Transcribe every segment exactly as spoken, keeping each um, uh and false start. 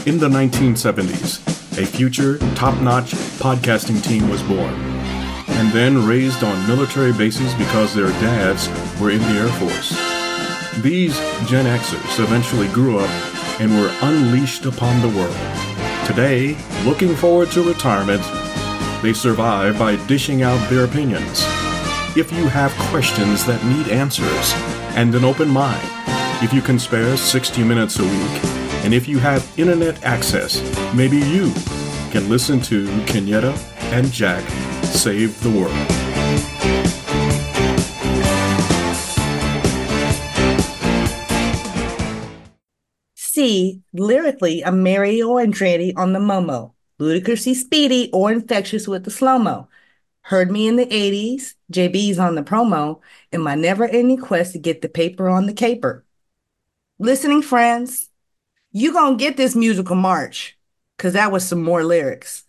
In the nineteen seventies, a future, top-notch podcasting team was born, and then raised on military bases because their dads were in the Air Force. These Gen Xers eventually grew up and were unleashed upon the world. Today, looking forward to retirement, they survive by dishing out their opinions. If you have questions that need answers and an open mind, if you can spare sixty minutes a week, and if you have internet access, maybe you can listen to Kenyetta and Jack Save the World. C, lyrically, I'm Mario Andretti on the Momo, ludicrously speedy or infectious with the slow-mo. Heard me in the eighties, J B's on the promo, and my never-ending quest to get the paper on the caper. Listening friends, you gonna get this musical march, because that was some more lyrics.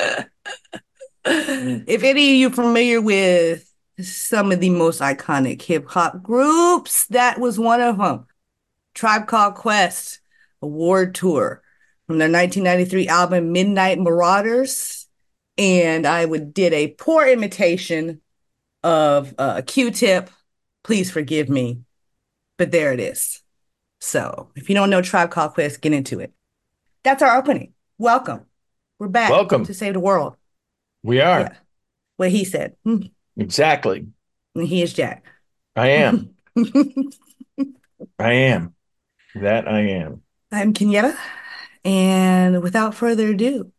If any of you familiar with some of the most iconic hip-hop groups, that was one of them. Tribe Called Quest, Award Tour from their nineteen ninety-three album Midnight Marauders, and I would did a poor imitation of uh, Q-Tip. Please forgive me, but there it is. So if you don't know Tribe Called Quest, get into it. That's our opening. Welcome. We're back. Welcome to save the world. We are. Yeah. What he said. Exactly. And he is Jack. I am. I am. That I am. I'm Kenyetta. And without further ado,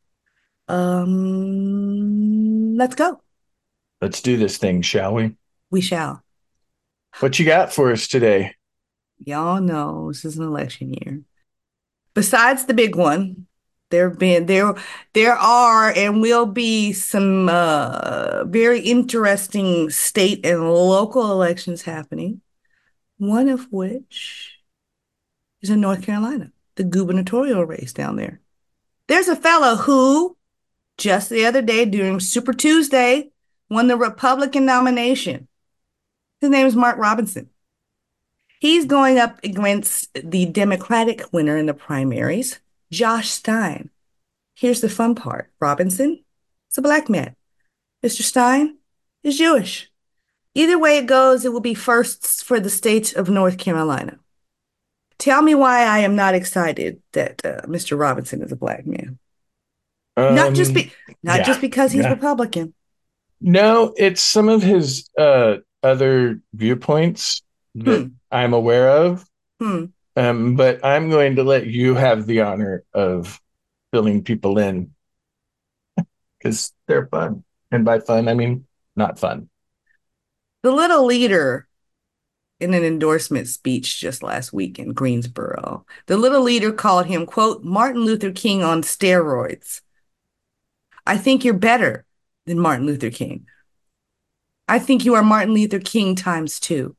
um, let's go. Let's do this thing, shall we? We shall. What you got for us today? Y'all know this is an election year. Besides the big one, there have been there there are and will be some uh, very interesting state and local elections happening. One of which is in North Carolina, the gubernatorial race down there. There's a fellow who, just the other day during Super Tuesday, won the Republican nomination. His name is Mark Robinson. He's going up against the Democratic winner in the primaries, Josh Stein. Here's the fun part. Robinson is a black man. Mister Stein is Jewish. Either way it goes, it will be firsts for the state of North Carolina. Tell me why I am not excited that uh, Mister Robinson is a black man. Um, not just be, not yeah, just because he's yeah. Republican. No, it's some of his uh, other viewpoints that hmm. I'm aware of. Hmm. Um, but I'm going to let you have the honor of filling people in because they're fun. And by fun, I mean not fun. The little leader in an endorsement speech just last week in Greensboro, the little leader called him, quote, Martin Luther King on steroids. I think you're better than Martin Luther King. I think you are Martin Luther King times two.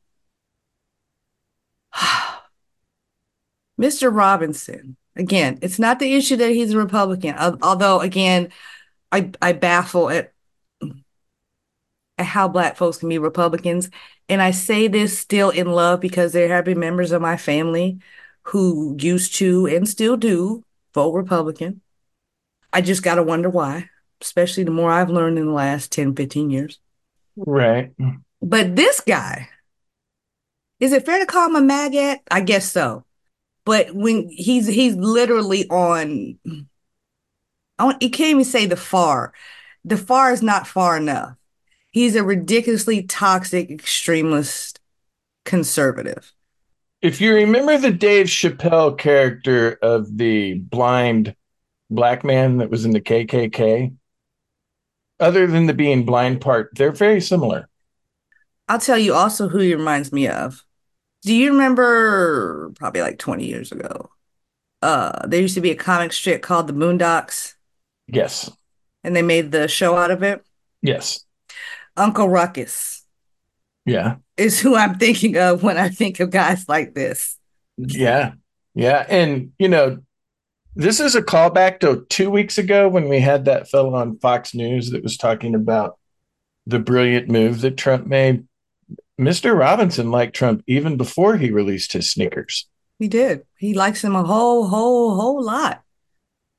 Mister Robinson, again, it's not the issue that he's a Republican, although, again, I, I baffle at, at how Black folks can be Republicans. And I say this still in love because there have been members of my family who used to and still do vote Republican. I just got to wonder why, especially the more I've learned in the last ten, fifteen years. Right. But this guy, is it fair to call him a maggot? I guess so. But when he's he's literally on, on, you can't even say the far. The far is not far enough. He's a ridiculously toxic, extremist conservative. If you remember the Dave Chappelle character of the blind black man that was in the K K K, other than the being blind part, they're very similar. I'll tell you also who he reminds me of. Do you remember probably like twenty years ago? Uh, there used to be a comic strip called The Boondocks. Yes. And they made the show out of it. Yes. Uncle Ruckus. Yeah. Is who I'm thinking of when I think of guys like this. Yeah. Yeah. And, you know, this is a callback to two weeks ago when we had that fellow on Fox News that was talking about the brilliant move that Trump made. Mister Robinson liked Trump even before he released his sneakers. He did. He likes him a whole, whole, whole lot.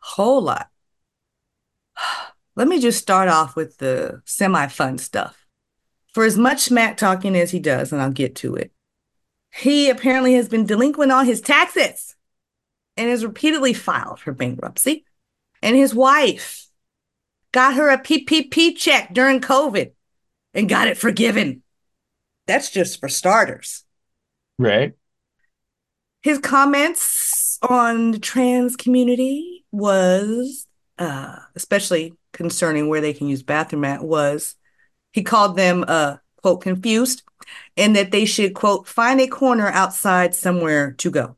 Whole lot. Let me just start off with the semi-fun stuff. For as much smack talking as he does, and I'll get to it, he apparently has been delinquent on his taxes and has repeatedly filed for bankruptcy. And his wife got her a P P P check during COVID and got it forgiven. That's just for starters. Right. His comments on the trans community was, uh, especially concerning where they can use bathroom at, was he called them, uh, quote, confused, and that they should, quote, find a corner outside somewhere to go.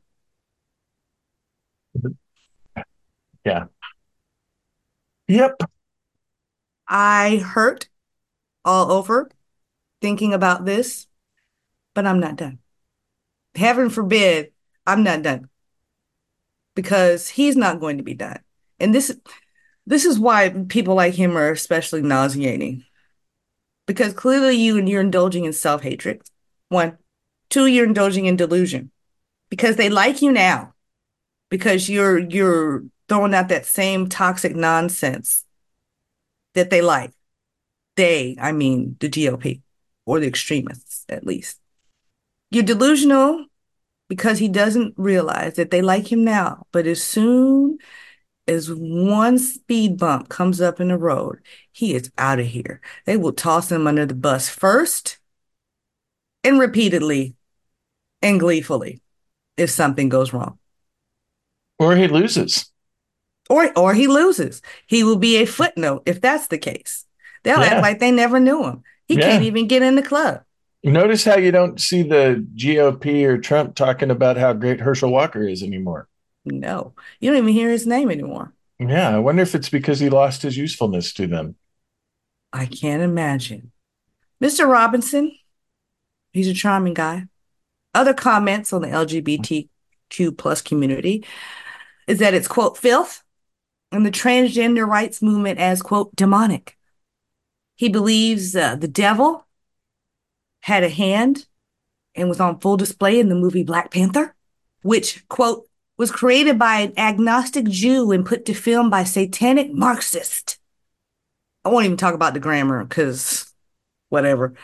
Yeah. Yep. I hurt all over thinking about this, but I'm not done. Heaven forbid I'm not done, because he's not going to be done. And this, this is why people like him are especially nauseating, because clearly you and you're indulging in self-hatred. One. Two, you're indulging in delusion because they like you now, because you're you're throwing out that same toxic nonsense that they like. They, I mean, the G O P or the extremists, at least. You're delusional because he doesn't realize that they like him now, but as soon as one speed bump comes up in the road, he is out of here. They will toss him under the bus first and repeatedly and gleefully if something goes wrong. Or he loses. Or or he loses. He will be a footnote if that's the case. They'll Yeah. act like they never knew him. He Yeah. can't even get in the club. Notice how you don't see the G O P or Trump talking about how great Herschel Walker is anymore. No, you don't even hear his name anymore. Yeah, I wonder if it's because he lost his usefulness to them. I can't imagine. Mister Robinson, he's a charming guy. Other comments on the L G B T Q plus community is that it's, quote, filth, and the transgender rights movement as, quote, demonic. He believes uh, the devil had a hand and was on full display in the movie Black Panther, which, quote, was created by an agnostic Jew and put to film by satanic Marxist. I won't even talk about the grammar because whatever.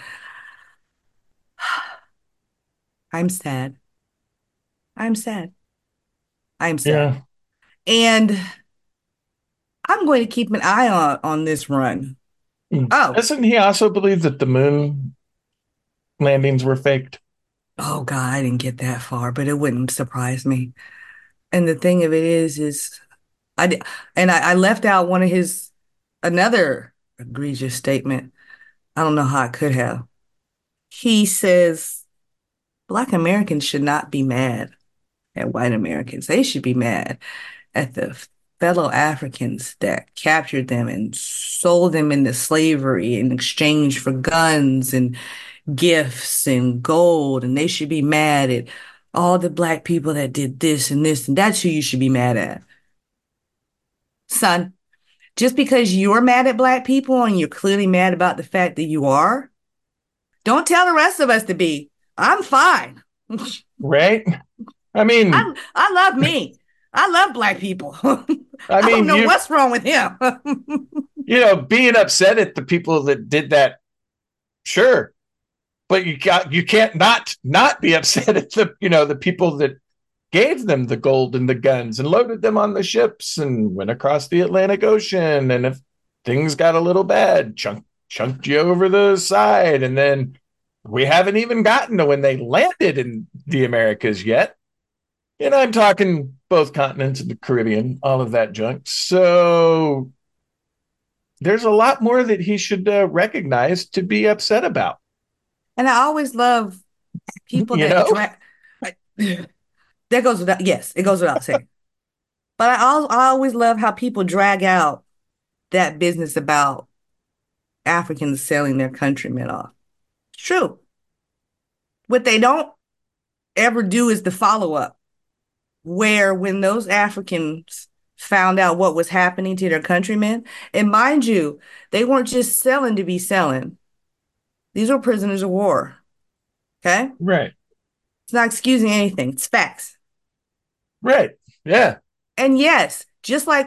I'm sad. I'm sad. I'm sad. Yeah. And I'm going to keep an eye on, on this run. Oh. Doesn't he also believe that the moon landings were faked? Oh, God, I didn't get that far, but it wouldn't surprise me. And the thing of it is, is I did, and I, I left out one of his, another egregious statement. I don't know how I could have. He says, Black Americans should not be mad at white Americans. They should be mad at the fellow Africans that captured them and sold them into slavery in exchange for guns and gifts and gold. And they should be mad at all the Black people that did this and this. And that's who you should be mad at. Son, just because you're mad at Black people and you're clearly mad about the fact that you are, don't tell the rest of us to be. I'm fine. Right? I mean, I, I love me. I love Black people. I, mean, I don't know you, what's wrong with him. You know, being upset at the people that did that, sure. But you got you can't not not be upset at the, you know, the people that gave them the gold and the guns and loaded them on the ships and went across the Atlantic Ocean. And if things got a little bad, chunk, chunked you over the side. And then we haven't even gotten to when they landed in the Americas yet. And I'm talking both continents and the Caribbean, all of that junk. So there's a lot more that he should uh, recognize to be upset about. And I always love people you that know? drag. That goes without, yes, it goes without saying. But I, al- I always love how people drag out that business about Africans selling their countrymen off. It's true. What they don't ever do is the follow-up, where when those Africans found out what was happening to their countrymen, and mind you, they weren't just selling to be selling. These were prisoners of war. Okay? Right. It's not excusing anything. It's facts. Right. Yeah. And yes, just like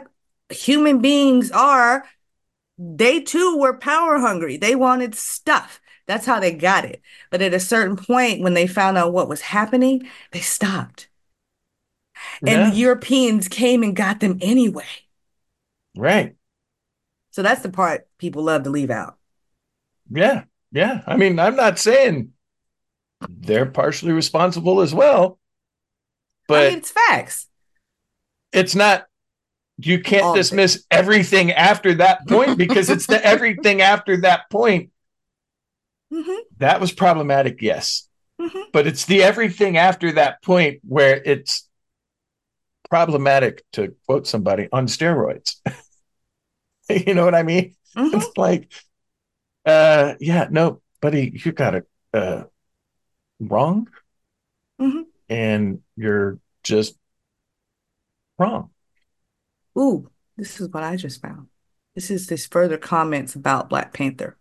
human beings are, they too were power hungry. They wanted stuff. That's how they got it. But at a certain point, when they found out what was happening, they stopped. And the Yeah. Europeans came and got them anyway. Right. So that's the part people love to leave out. Yeah. Yeah. I mean, I'm not saying they're partially responsible as well, I but mean, it's facts. it's not, you can't All of it. dismiss everything after that point because it's the everything after that point. Mhm. That was problematic, yes. Mhm. But it's the everything after that point where it's problematic, to quote somebody, on steroids. You know what I mean? Mhm. It's like, uh, yeah, no, buddy, you got it uh, wrong, Mhm. and you're just wrong. Ooh, this is what I just found. This is this further comments about Black Panther.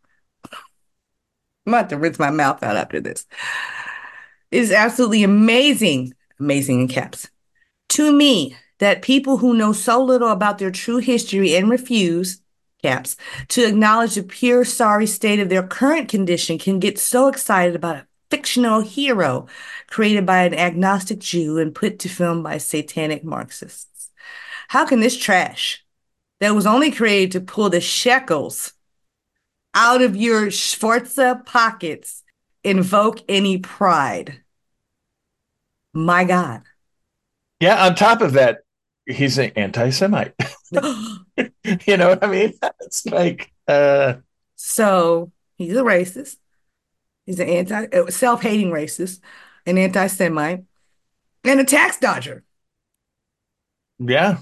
I'm about to rinse my mouth out after this. It is absolutely amazing, amazing in caps, to me that people who know so little about their true history and refuse, caps, to acknowledge the pure sorry state of their current condition can get so excited about a fictional hero created by an agnostic Jew and put to film by satanic Marxists. How can this trash that was only created to pull the shekels out of your Sforza pockets invoke any pride? My God. Yeah, on top of that, he's an anti-Semite. You know what I mean? It's like, uh, So he's a racist. He's an anti, uh, self-hating racist, an anti-Semite, and a tax dodger. yeah,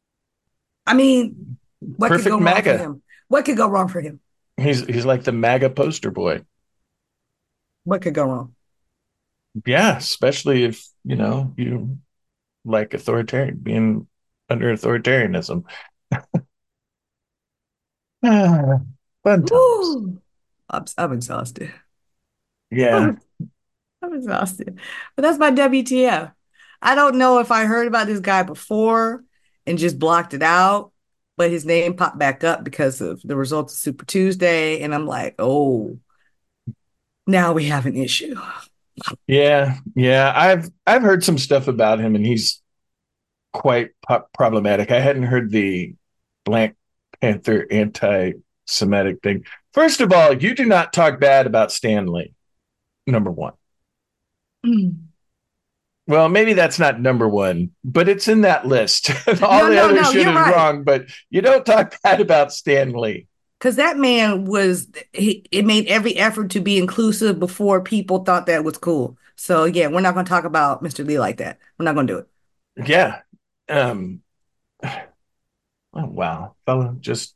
I mean, what could perfect go wrong for MAGA. him? What could go wrong for him? He's he's like the MAGA poster boy. What could go wrong? Yeah, especially if, you know, you like authoritarian, being under authoritarianism. Ah, fun times. Woo! I'm, I'm exhausted. Yeah. I'm exhausted. But that's my W T F. I don't know if I heard about this guy before and just blocked it out, but his name popped back up because of the results of Super Tuesday. And I'm like, oh, now we have an issue. Yeah. Yeah. I've I've heard some stuff about him, and he's quite po- problematic. I hadn't heard the Black Panther anti-Semitic thing. First of all, you do not talk bad about Stan Lee, number one. Mm. Well, maybe that's not number one, but it's in that list. All No, the no, other no, shit you're is right. wrong, but you don't talk bad about Stan Lee. Because that man was, he, it made every effort to be inclusive before people thought that was cool. So, yeah, we're not going to talk about Mister Lee like that. We're not going to do it. Yeah. Um, oh, wow. Fella, just,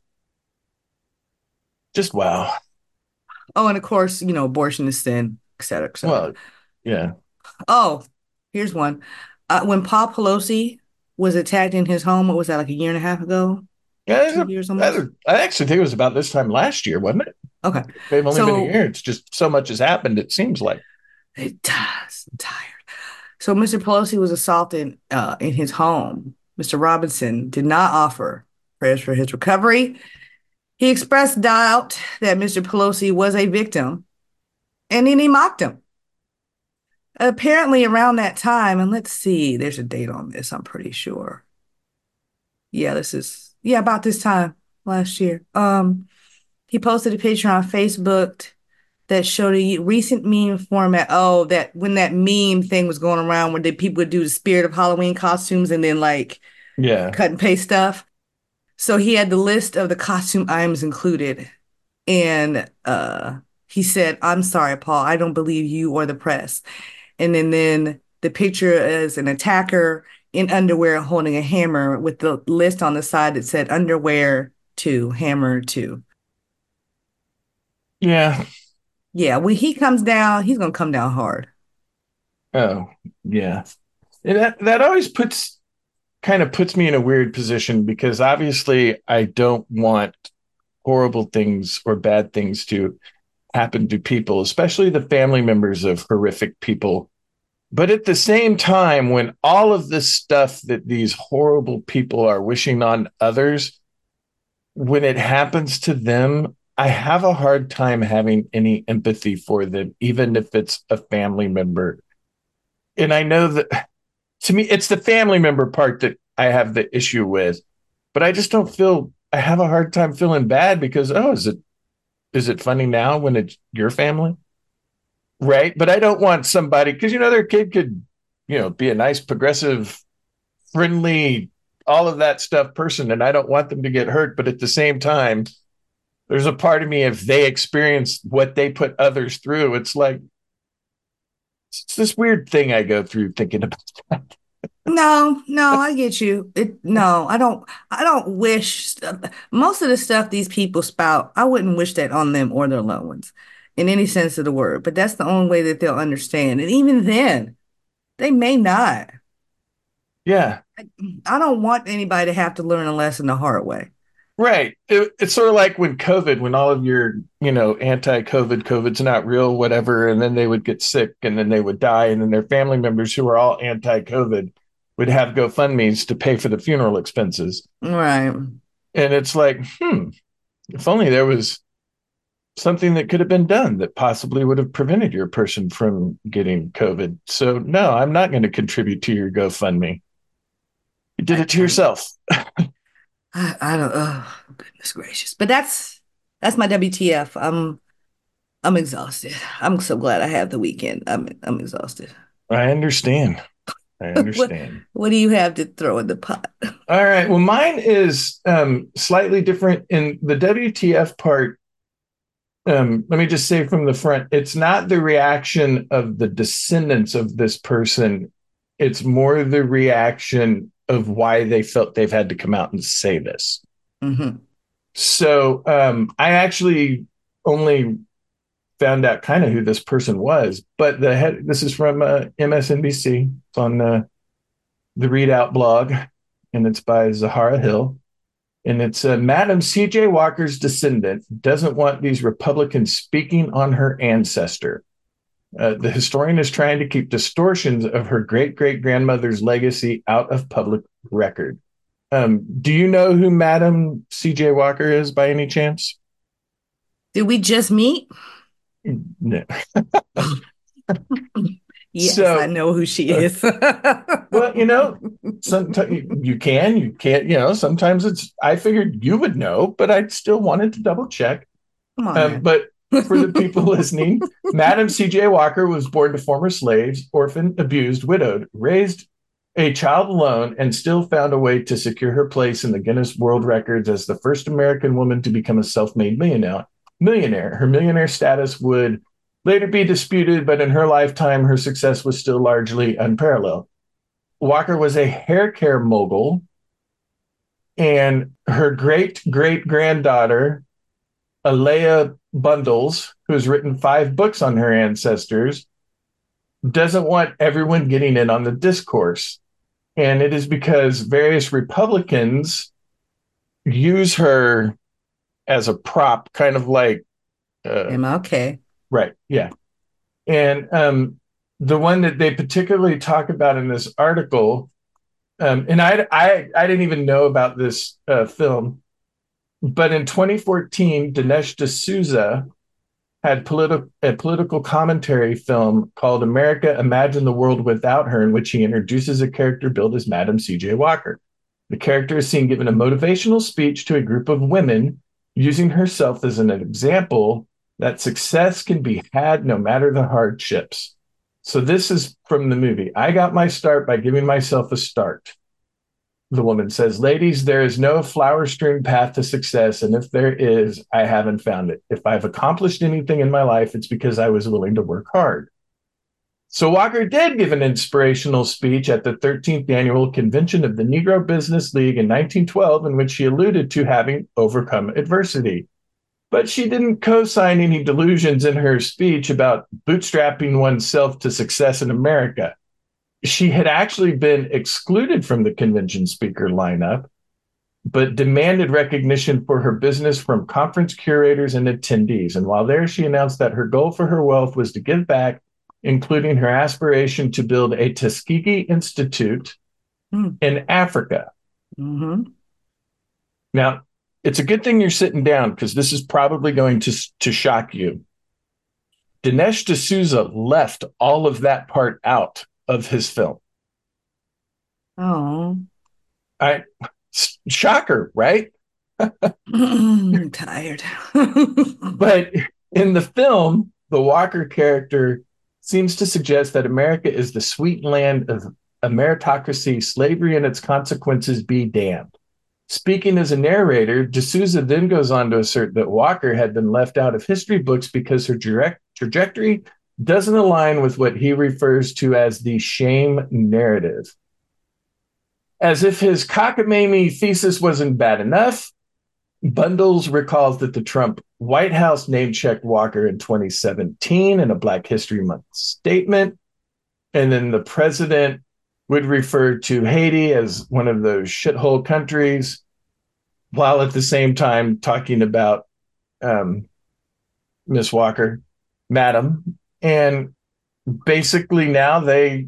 just wow. Oh, and of course, you know, abortion is sin, et cetera, et cetera. Well, yeah. Oh, here's one. Uh, when Paul Pelosi was attacked in his home, what was that, like a year and a half ago? Two Yeah, years I almost? actually think it was about this time last year, wasn't it? Okay. They've only been a So year. It's just so much has happened, it seems like. it does. I'm tired. So Mister Pelosi was assaulted uh, in his home. Mister Robinson did not offer prayers for his recovery. He expressed doubt that Mister Pelosi was a victim, and then he mocked him. Apparently, around that time, and let's see, there's a date on this, I'm pretty sure. Yeah, this is, yeah, about this time last year. Um, he posted a picture on Facebook that showed a recent meme format. Oh, that when that meme thing was going around where the people would do the spirit of Halloween costumes and then like Yeah. cut and paste stuff. So he had the list of the costume items included. And uh, he said, I'm sorry, Paul, I don't believe you or the press. And then, then the picture is an attacker in underwear holding a hammer with the list on the side that said underwear two, hammer two. Yeah. Yeah, when he comes down, he's gonna come down hard. Oh, yeah. And that that always puts kind of puts me in a weird position because obviously I don't want horrible things or bad things to happen to people, especially the family members of horrific people But at the same time, when all of this stuff that these horrible people are wishing on others, when it happens to them, I have a hard time having any empathy for them, even if it's a family member. And I know that, to me, it's the family member part that I have the issue with. But I just don't feel, I have a hard time feeling bad because, oh, is it is it funny now when it's your family? Right. But I don't want somebody, because, you know, their kid could, you know, be a nice, progressive, friendly, all of that stuff person. And I don't want them to get hurt. But at the same time, there's a part of me, if they experience what they put others through, it's like, it's this weird thing I go through thinking about that. No, no, I get you. It, no, I don't, I don't wish most of the stuff these people spout, I wouldn't wish that on them or their loved ones in any sense of the word, but that's the only way that they'll understand. And even then, they may not. Yeah. I, I don't want anybody to have to learn a lesson the hard way. Right. It, it's sort of like when COVID, when all of your, you know, anti-COVID, COVID's not real, whatever, and then they would get sick and then they would die. And then their family members who are all anti-COVID would have GoFundMes to pay for the funeral expenses. Right. And it's like, hmm, if only there was something that could have been done that possibly would have prevented your person from getting COVID. So no, I'm not going to contribute to your GoFundMe. You did it to yourself. I, I don't, oh, goodness gracious. But that's, that's my W T F. I'm, I'm exhausted. I'm so glad I have the weekend. I'm, I'm exhausted. I understand. I understand. What, what do you have to throw in the pot? All right. Well, mine is um, slightly different in the W T F part. Um, let me just say from the front, it's not the reaction of the descendants of this person. It's more the reaction of why they felt they've had to come out and say this. Mm-hmm. So um, I actually only found out kind of who this person was, but the head, this is from uh, M S N B C. It's on uh, the Readout blog, and it's by Zahara Hill. And it's uh, Madam C J Walker's descendant doesn't want these Republicans speaking on her ancestor. Uh, the historian is trying to keep distortions of her great-great-grandmother's legacy out of public record. Um, do you know who Madam C J Walker is by any chance? Did we just meet? No. Yes, so, I know who she is. Well, you know, sometimes you can, you can't, you know, sometimes it's, I figured you would know, but I still wanted to double check. Come on, um, but for the people listening, Madam C J Walker was born to former slaves, orphaned, abused, widowed, raised a child alone, and still found a way to secure her place in the Guinness World Records as the first American woman to become a self-made millionaire. Millionaire. Her millionaire status would later be disputed, but in her lifetime, her success was still largely unparalleled. Walker was a hair care mogul, and her great-great-granddaughter, Alea Bundles, who's written five books on her ancestors, doesn't want everyone getting in on the discourse. And it is because various Republicans use her as a prop, kind of like uh, M L K. Right. Yeah. And um, the one that they particularly talk about in this article, um, and I, I, I didn't even know about this uh, film, but in twenty fourteen, Dinesh D'Souza had politi- a political commentary film called America Imagine the World Without Her, in which he introduces a character billed as Madam C J Walker. The character is seen giving a motivational speech to a group of women, using herself as an example that success can be had no matter the hardships. So this is from the movie. I got my start by giving myself a start. The woman says, ladies, there is no flower-strewn path to success, and if there is, I haven't found it. If I've accomplished anything in my life, it's because I was willing to work hard. So Walker did give an inspirational speech at the thirteenth annual convention of the Negro Business League in nineteen twelve, in which she alluded to having overcome adversity. But she didn't co-sign any delusions in her speech about bootstrapping oneself to success in America. She had actually been excluded from the convention speaker lineup, but demanded recognition for her business from conference curators and attendees. And while there, she announced that her goal for her wealth was to give back including her aspiration to build a Tuskegee Institute mm. in Africa. Mm-hmm. Now, it's a good thing you're sitting down because this is probably going to, to shock you. Dinesh D'Souza left all of that part out of his film. Oh. I shocker, right? I'm tired. But in the film, the Walker character seems to suggest that America is the sweet land of a meritocracy, slavery and its consequences be damned. Speaking as a narrator, D'Souza then goes on to assert that Walker had been left out of history books because her direct trajectory doesn't align with what he refers to as the shame narrative. As if his cockamamie thesis wasn't bad enough, Bundles recalls that the Trump White House name-checked Walker in twenty seventeen in a Black History Month statement, and then the president would refer to Haiti as one of those shithole countries, while at the same time talking about um, Miss Walker, Madam. And basically now they,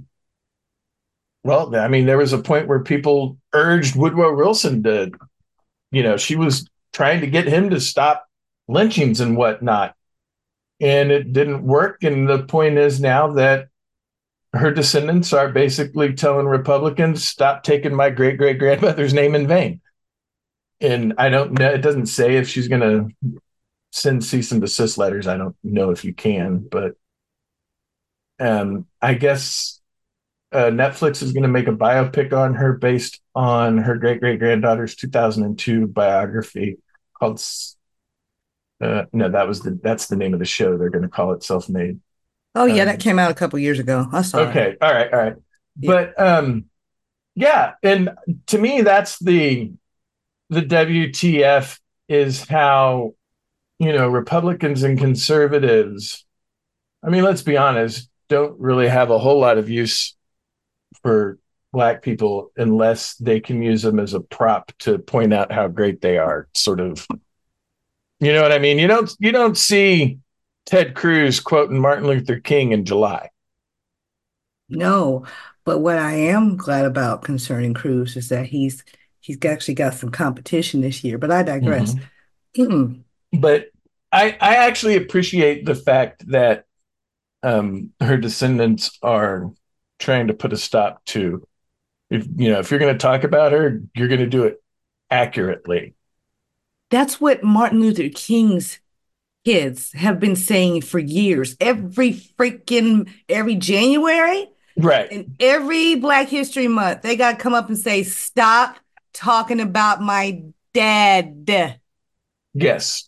well, I mean, there was a point where people urged Woodrow Wilson to, you know, she was trying to get him to stop lynchings and whatnot. And it didn't work. And the point is now that her descendants are basically telling Republicans, stop taking my great great grandmother's name in vain. And I don't know, it doesn't say if she's going to send cease and desist letters. I don't know if you can, but um, I guess uh, Netflix is going to make a biopic on her based on her great great granddaughter's two thousand two biography called. Uh, no, that was the that's the name of the show. They're going to call it Self-Made. Oh yeah, um, that came out a couple years ago. I saw. Okay, it. all right, all right. Yeah. But um, yeah, and to me, that's the the W T F is how, you know, Republicans and conservatives, I mean, let's be honest, don't really have a whole lot of use for Black people unless they can use them as a prop to point out how great they are, sort of. You know what I mean? You don't you don't see Ted Cruz quoting Martin Luther King in July. No, but what I am glad about concerning Cruz is that he's he's actually got some competition this year. But I digress. Mm-hmm. But I I actually appreciate the fact that um, her descendants are trying to put a stop to, if you know, if you're going to talk about her, you're going to do it accurately. That's what Martin Luther King's kids have been saying for years. Every freaking, every January. Right. And every Black History Month, they got to come up and say, stop talking about my dad. Yes.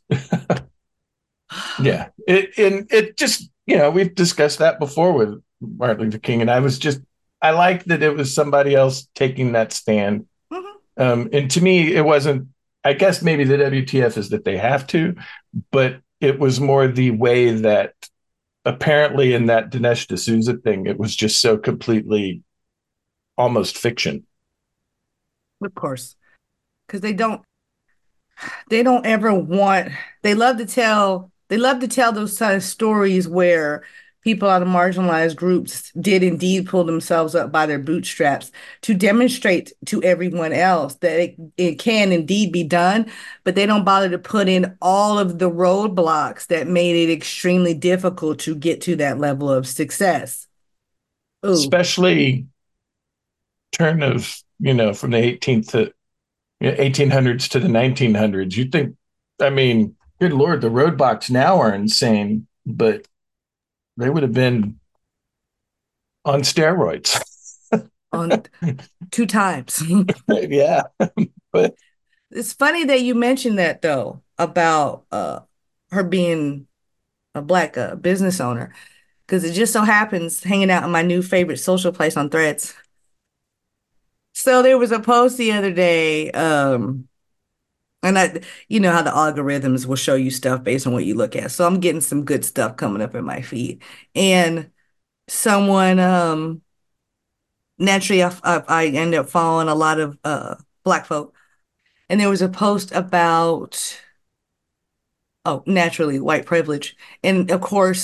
Yeah. It, and it just, you know, we've discussed that before with Martin Luther King. And I was just, I like that it was somebody else taking that stand. Mm-hmm. Um, and to me, it wasn't, I guess maybe the W T F is that they have to, but it was more the way that apparently in that Dinesh D'Souza thing, it was just so completely almost fiction. Of course, because they don't, they don't ever want, they love to tell, they love to tell those kind of stories where people out of marginalized groups did indeed pull themselves up by their bootstraps to demonstrate to everyone else that it, it can indeed be done, but they don't bother to put in all of the roadblocks that made it extremely difficult to get to that level of success. Ooh. Especially turn of, you know, from the eighteenth to you know, eighteen hundreds to the nineteen hundreds. You'd think, I mean, good Lord, the roadblocks now are insane, but they would have been on steroids. On two times. Yeah. But it's funny that you mentioned that, though, about uh, her being a Black uh, business owner, because it just so happens hanging out in my new favorite social place on Threads. So there was a post the other day, um, and I, you know how the algorithms will show you stuff based on what you look at. So I'm getting some good stuff coming up in my feed. And someone, um, naturally, I, I, I ended up following a lot of uh, Black folk. And there was a post about, oh, naturally, white privilege. And of course,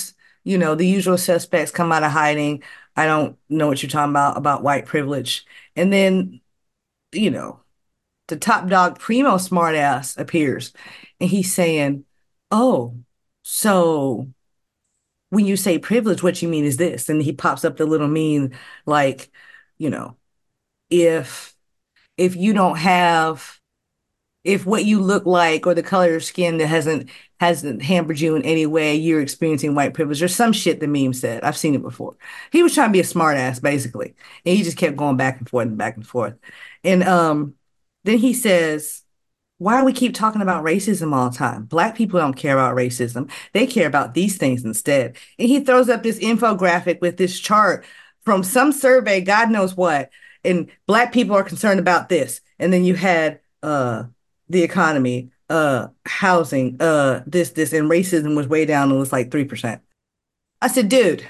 You know, the usual suspects come out of hiding. I don't know what you're talking about, about white privilege. And then, you know, the top dog primo smartass appears and he's saying, oh, so when you say privilege, what you mean is this. And he pops up the little meme like, you know, if if you don't have if what you look like or the color of your skin that hasn't hasn't hampered you in any way, you're experiencing white privilege or some shit the meme said. I've seen it before. He was trying to be a smart ass, basically. And he just kept going back and forth and back and forth. And um, then he says, why do we keep talking about racism all the time? Black people don't care about racism. They care about these things instead. And he throws up this infographic with this chart from some survey, God knows what. And Black people are concerned about this. And then you had uh the economy, uh, housing, uh, this, this, and racism was way down. It was like three percent. I said, dude,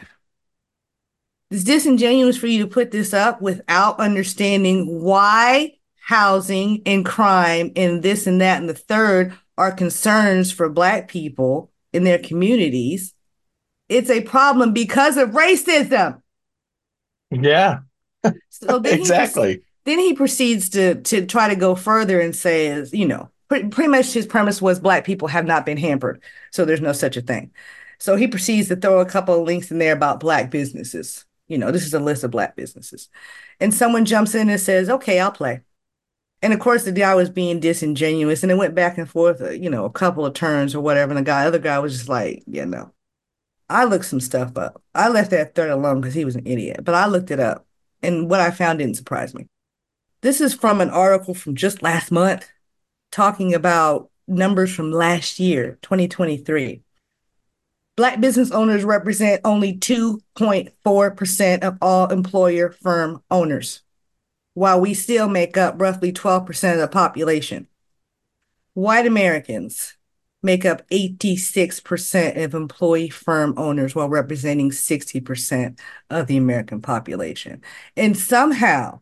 it's disingenuous for you to put this up without understanding why housing and crime and this and that and the third are concerns for Black people in their communities. It's a problem because of racism. Yeah, so then exactly. He, then he proceeds to to try to go further and says, you know, pretty, pretty much his premise was Black people have not been hampered, so there's no such a thing. So he proceeds to throw a couple of links in there about Black businesses. You know, this is a list of Black businesses. And someone jumps in and says, okay, I'll play. And of course, the guy was being disingenuous and it went back and forth, uh, you know, a couple of turns or whatever. And the guy, other guy was just like, you know, I looked some stuff up. I left that third alone because he was an idiot, but I looked it up and what I found didn't surprise me. This is from an article from just last month talking about numbers from last year, twenty twenty-three. Black business owners represent only two point four percent of all employer firm owners, while we still make up roughly twelve percent of the population. White Americans make up eighty-six percent of employee firm owners while representing sixty percent of the American population. And somehow,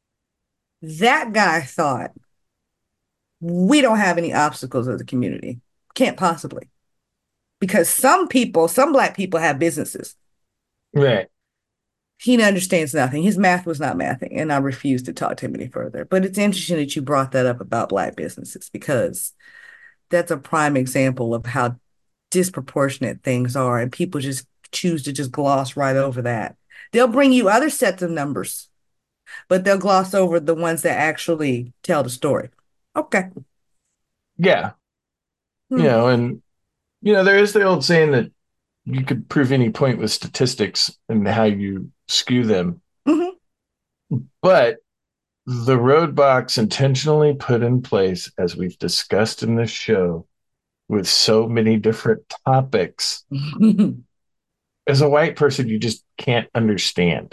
that guy thought, we don't have any obstacles as a community. Can't possibly. Because some people, some Black people have businesses. Right. He understands nothing. His math was not mathing, and I refuse to talk to him any further. But it's interesting that you brought that up about Black businesses because that's a prime example of how disproportionate things are, and people just choose to just gloss right over that. They'll bring you other sets of numbers, but they'll gloss over the ones that actually tell the story. Okay. Yeah. Hmm. You know, and, you know, there is the old saying that you could prove any point with statistics and how you skew them. Mm-hmm. But the roadblocks intentionally put in place, as we've discussed in this show, with so many different topics, as a white person, you just can't understand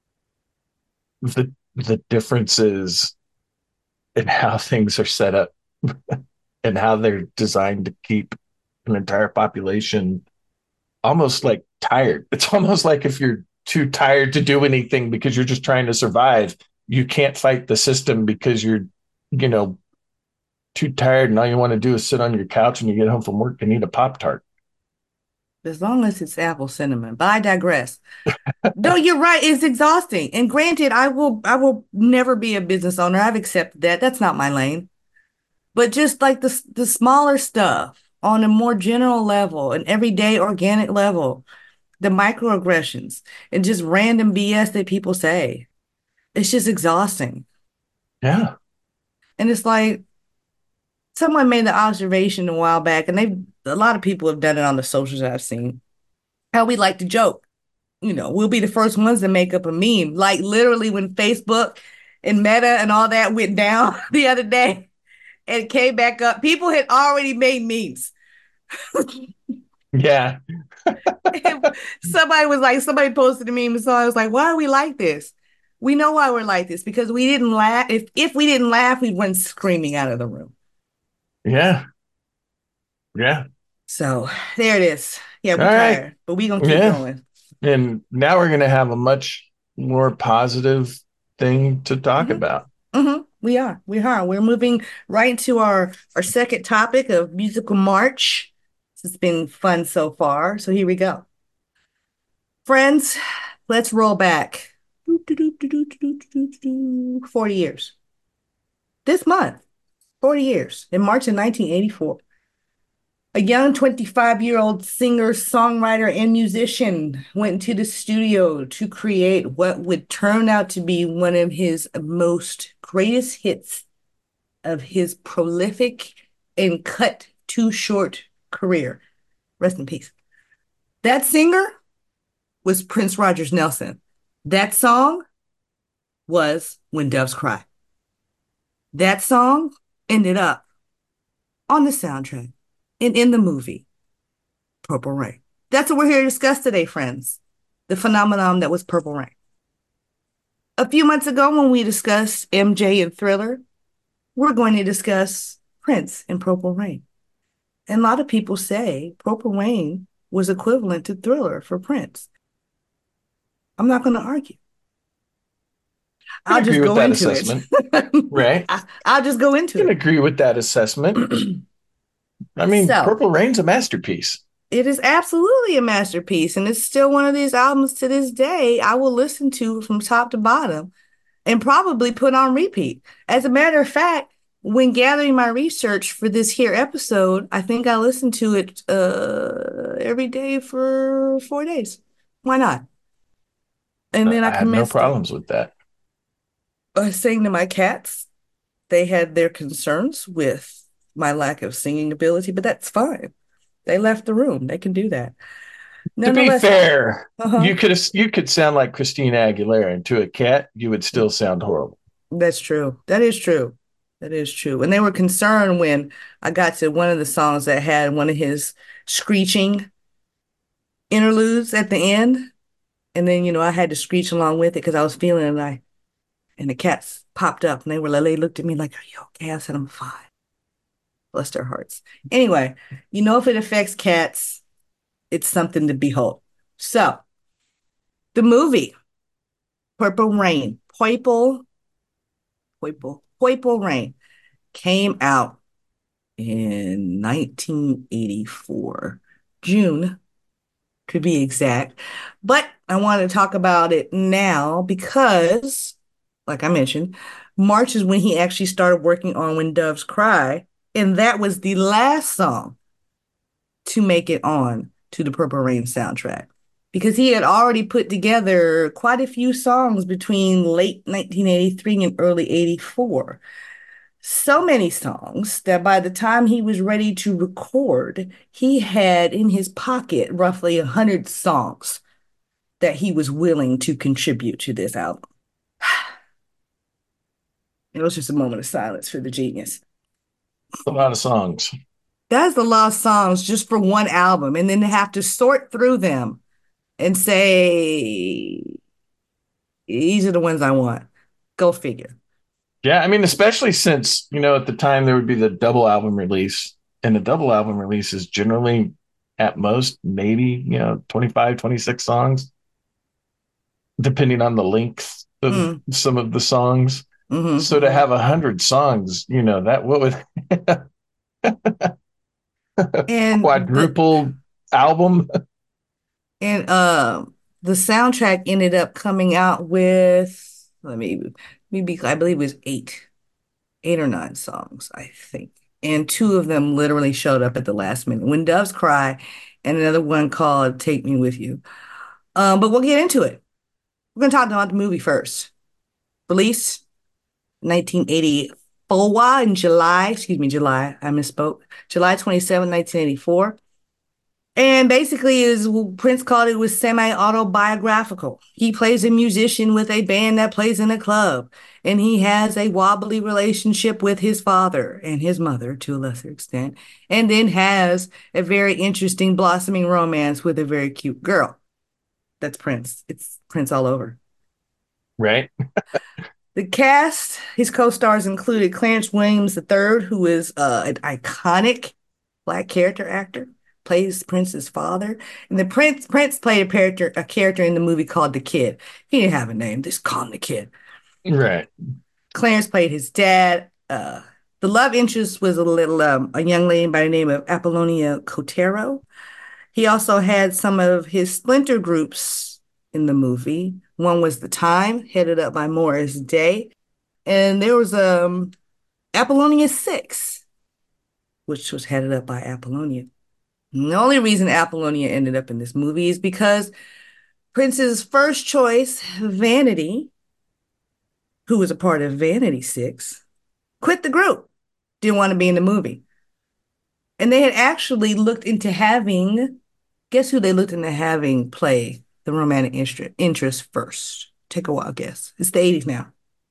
the the differences in how things are set up and how they're designed to keep an entire population almost like tired. It's almost like if you're too tired to do anything because you're just trying to survive, you can't fight the system because you're, you know, too tired and all you want to do is sit on your couch when you get home from work and eat a Pop-Tart. As long as it's apple cinnamon, but I digress. No, you're right. It's exhausting. And granted, I will I will never be a business owner. I've accepted that. That's not my lane. But just like the, the smaller stuff on a more general level, an everyday organic level, the microaggressions and just random B S that people say, it's just exhausting. Yeah. And it's like, someone made the observation a while back, and they a lot of people have done it on the socials I've seen, how we like to joke. You know, we'll be the first ones to make up a meme. Like literally when Facebook and Meta and all that went down the other day and came back up, people had already made memes. Yeah. Somebody was like, somebody posted a meme, and so I was like, why are we like this? We know why we're like this, because we didn't laugh. If if we didn't laugh, we went screaming out of the room. Yeah. Yeah. So there it is. Yeah, we're All tired, right. but we're going to keep yeah. going. And now we're going to have a much more positive thing to talk mm-hmm. about. Mm-hmm. We are. We are. We're moving right into our, our second topic of musical March. It's been fun so far. So here we go. Friends, let's roll back forty years. This month, forty years, in March of nineteen eighty-four. A young twenty-five-year-old singer, songwriter, and musician went into the studio to create what would turn out to be one of his most greatest hits of his prolific and cut too short career. Rest in peace. That singer was Prince Rogers Nelson. That song was When Doves Cry. That song ended up on the soundtrack and in the movie Purple Rain. That's what we're here to discuss today, friends. The phenomenon that was Purple Rain. A few months ago, when we discussed M J and Thriller, we're going to discuss Prince and Purple Rain. And a lot of people say Purple Rain was equivalent to Thriller for Prince. I'm not going to argue. I'll just go into it. Right. I, I'll just go into it. I can it. agree with that assessment. I mean, so, Purple Rain's a masterpiece. It is absolutely a masterpiece. And it's still one of these albums to this day I will listen to from top to bottom and probably put on repeat. As a matter of fact, when gathering my research for this here episode, I think I listened to it uh, every day for four days. Why not? And then I, I had no problems it. with that. I sang to my cats. They had their concerns with my lack of singing ability, but that's fine. They left the room. They can do that. To be fair, uh-huh. you could you could sound like Christina Aguilera, and to a cat, you would still sound horrible. That's true. That is true. That is true. And they were concerned when I got to one of the songs that had one of his screeching interludes at the end. And then, you know, I had to screech along with it because I was feeling it. And, I, and the cats popped up and they were, they looked at me like, are you okay? I said, I'm fine. Bless their hearts. Anyway, you know, if it affects cats, it's something to behold. So, the movie, Purple Rain, Purple, Purple, Purple Rain, came out in nineteen eighty-four, June, to be exact. But I want to talk about it now because, like I mentioned, March is when he actually started working on When Doves Cry, and that was the last song to make it on to the Purple Rain soundtrack, because he had already put together quite a few songs between late nineteen eighty-three and early eighty-four. So many songs that by the time he was ready to record, he had in his pocket roughly one hundred songs that he was willing to contribute to this album. It was just a moment of silence for the genius. A lot of songs. That's a lot of songs just for one album, and then to have to sort through them and say, these are the ones I want. Go figure. Yeah, I mean, especially since, you know, at the time there would be the double album release, and the double album release is generally at most maybe, you know, twenty-five, twenty-six songs, depending on the length of mm. some of the songs. Mm-hmm. So to have a hundred songs, you know, that what would and quadruple the, album. And uh, the soundtrack ended up coming out with, let me, maybe I believe it was eight, eight or nine songs, I think. And two of them literally showed up at the last minute. When Doves Cry, and another one called Take Me With You. Um, but we'll get into it. We're going to talk about the movie first. Released nineteen eighty-four in July, excuse me, July, I misspoke. July twenty-seventh, nineteen eighty-four. And basically, is Prince called it was semi-autobiographical. He plays a musician with a band that plays in a club, and he has a wobbly relationship with his father and his mother to a lesser extent, and then has a very interesting blossoming romance with a very cute girl. That's Prince. It's Prince all over. Right. The cast, his co-stars included Clarence Williams the third, who is uh, an iconic Black character actor. Plays Prince's father, and the Prince Prince played a character a character in the movie called the Kid. He didn't have a name; just called him the Kid. Right. Clarence played his dad. Uh, the love interest was a little um, a young lady by the name of Apollonia Cotero. He also had some of his splinter groups in the movie. One was The Time, headed up by Morris Day. And there was um Apollonia six, which was headed up by Apollonia. And the only reason Apollonia ended up in this movie is because Prince's first choice, Vanity, who was a part of Vanity Six, quit the group, didn't want to be in the movie. And they had actually looked into having, guess who they looked into having play the romantic interest first? Take a wild guess. It's the eighties now.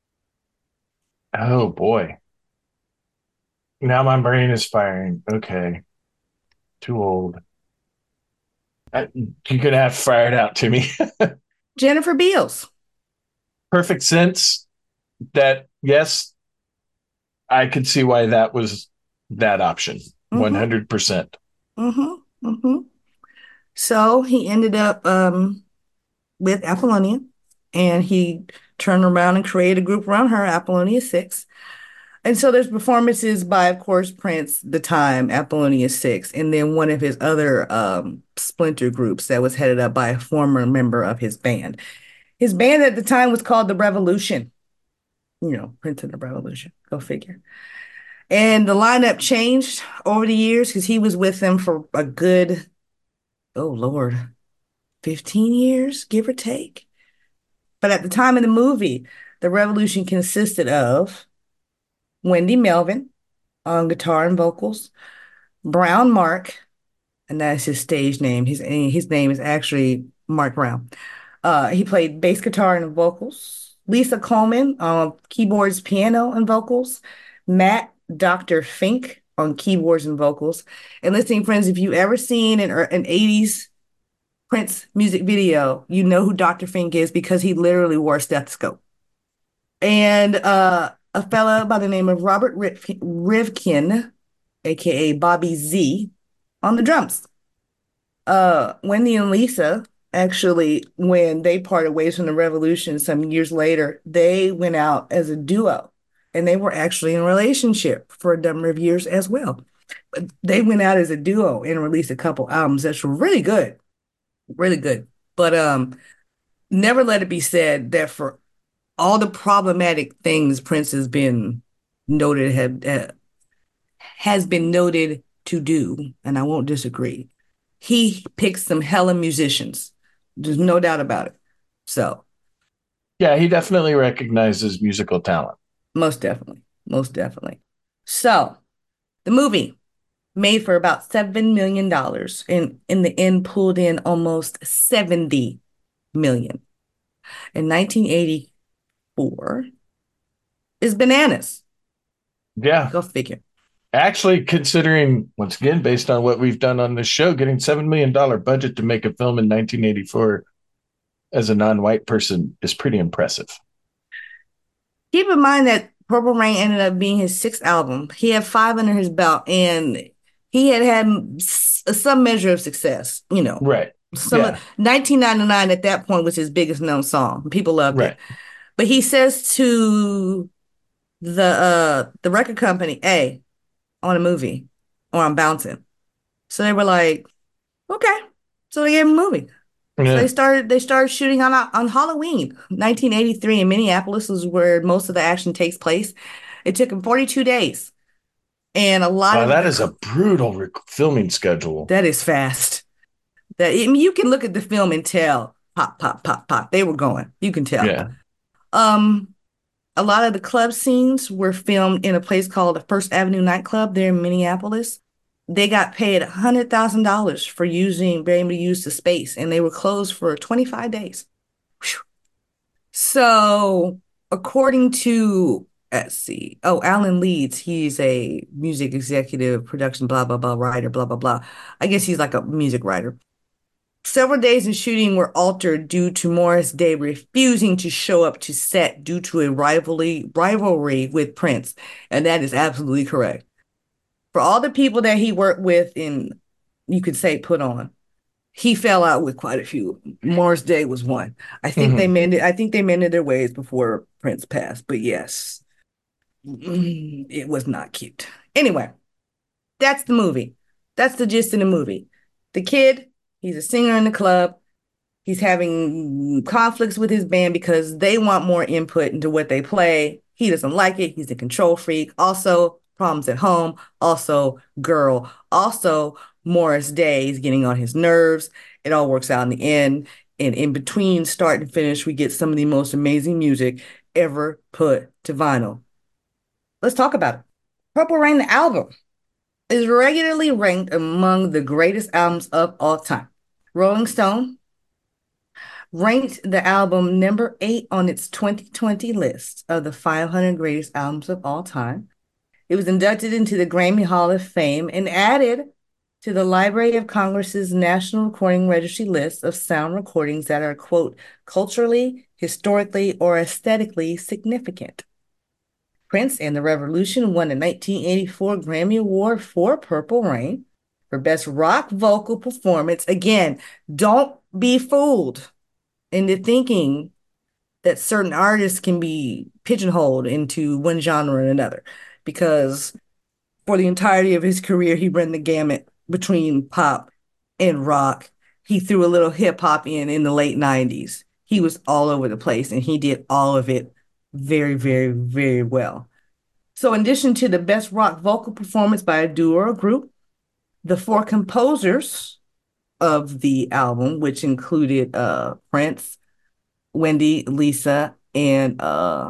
Oh, boy. Now my brain is firing. Okay. Too old. I, you're going to have to fire it out to me. Jennifer Beals. Perfect sense that, yes, I could see why that was that option. Mm-hmm. one hundred percent. Mm-hmm. Mm-hmm. So he ended up um, with Apollonia, and he turned around and created a group around her, Apollonia Six. And so there's performances by, of course, Prince, The Time, Apollonia Six, and then one of his other um, splinter groups that was headed up by a former member of his band. His band at the time was called The Revolution. You know, Prince and the Revolution. Go figure. And the lineup changed over the years because he was with them for a good, oh Lord, fifteen years, give or take. But at the time of the movie, The Revolution consisted of Wendy Melvin on guitar and vocals, Brown Mark, and that's his stage name. His, his name is actually Mark Brown. Uh, he played bass guitar and vocals. Lisa Coleman on keyboards, piano, and vocals. Matt Doctor Fink on keyboards and vocals. And listening friends, if you've ever seen an, an eighties Prince music video, you know who Doctor Fink is because he literally wore a stethoscope. And uh, a fella by the name of Robert Rivkin, aka Bobby Z, on the drums. Uh, Wendy and Lisa, actually, when they parted ways from the Revolution some years later, they went out as a duo, and they were actually in a relationship for a number of years as well. But they went out as a duo and released a couple albums that's really good, really good. But um, never let it be said that for all the problematic things Prince has been noted have uh, has been noted to do, and I won't disagree. He picks some hella musicians. There's no doubt about it. So, yeah, he definitely recognizes musical talent. Most definitely. Most definitely. So, the movie made for about seven million dollars and in the end pulled in almost seventy million dollars. In nineteen eighty-four is bananas. Yeah. Go figure. Actually, considering, once again, based on what we've done on this show, getting seven million dollars budget to make a film in nineteen eighty-four as a non-white person is pretty impressive. Keep in mind that Purple Rain ended up being his sixth album. He had five under his belt, and he had had some measure of success, you know. Right. Some yeah. nineteen ninety-nine at that point was his biggest known song. People loved right. it. But he says to the uh, the record company, hey, on a movie or I'm bouncing. So they were like, okay. So they gave him a movie. Yeah. So they started they started shooting on on Halloween, nineteen eighty-three in Minneapolis is where most of the action takes place. It took him forty-two days. And a lot wow, of that the, is a brutal rec- filming schedule. That is fast. That I mean, you can look at the film and tell pop, pop, pop, pop. They were going. You can tell. Yeah. Um A lot of the club scenes were filmed in a place called the First Avenue nightclub there in Minneapolis. They got paid one hundred thousand dollars for using, being able to use the space, and they were closed for twenty-five days. Whew. So, according to, let's see, oh, Alan Leeds, he's a music executive, production, blah, blah, blah, writer, blah, blah, blah. I guess he's like a music writer. Several days of shooting were altered due to Morris Day refusing to show up to set due to a rivalry rivalry with Prince. And that is absolutely correct. For all the people that he worked with and you could say put on, he fell out with quite a few. Morris Day was one. I think mm-hmm. they mended I think they mended their ways before Prince passed. But yes, it was not cute. Anyway, that's the movie. That's the gist of the movie. The kid, he's a singer in the club. He's having conflicts with his band because they want more input into what they play. He doesn't like it. He's a control freak. Also, problems at home. Also, girl. Also, Morris Day is getting on his nerves. It all works out in the end. And in between start and finish, we get some of the most amazing music ever put to vinyl. Let's talk about it. Purple Rain, the album, is regularly ranked among the greatest albums of all time. Rolling Stone ranked the album number eight on its twenty twenty list of the five hundred greatest albums of all time. It was inducted into the Grammy Hall of Fame and added to the Library of Congress's National Recording Registry list of sound recordings that are, quote, culturally, historically, or aesthetically significant. Prince and the Revolution won a nineteen eighty-four Grammy Award for Purple Rain for Best Rock Vocal Performance. Again, don't be fooled into thinking that certain artists can be pigeonholed into one genre or another, because for the entirety of his career, he ran the gamut between pop and rock. He threw a little hip hop in in the late nineties. He was all over the place, and he did all of it very, very, very well. So in addition to the best rock vocal performance by a duo or a group, the four composers of the album, which included uh, Prince, Wendy, Lisa, and uh,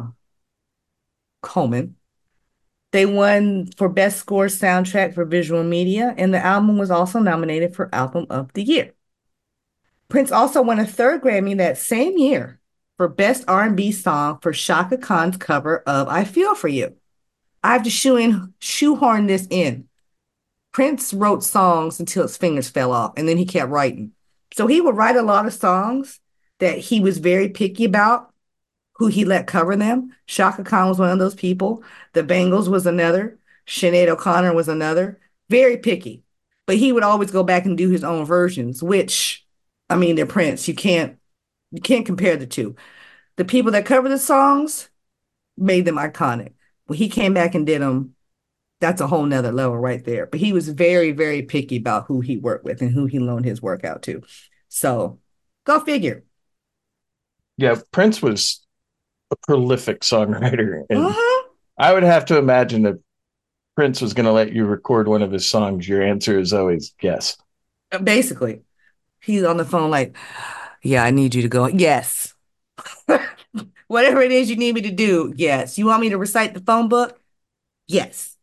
Coleman, they won for Best Score Soundtrack for Visual Media, and the album was also nominated for Album of the Year. Prince also won a third Grammy that same year for Best R and B Song for Chaka Khan's cover of I Feel For You. I have to shoe in, shoehorn this in. Prince wrote songs until his fingers fell off, and then he kept writing. So he would write a lot of songs that he was very picky about who he let cover them. Chaka Khan was one of those people. The Bangles was another. Sinead O'Connor was another. Very picky. But he would always go back and do his own versions, which, I mean, they're Prince. You can't, you can't compare the two. The people that cover the songs made them iconic. When he came back and did them, that's a whole nother level right there. But he was very, very picky about who he worked with and who he loaned his work out to. So go figure. Yeah, Prince was a prolific songwriter. And uh-huh. I would have to imagine that Prince was going to let you record one of his songs. Your answer is always yes. Basically, he's on the phone like, yeah, I need you to go. Yes. Whatever it is you need me to do. Yes. You want me to recite the phone book? Yes.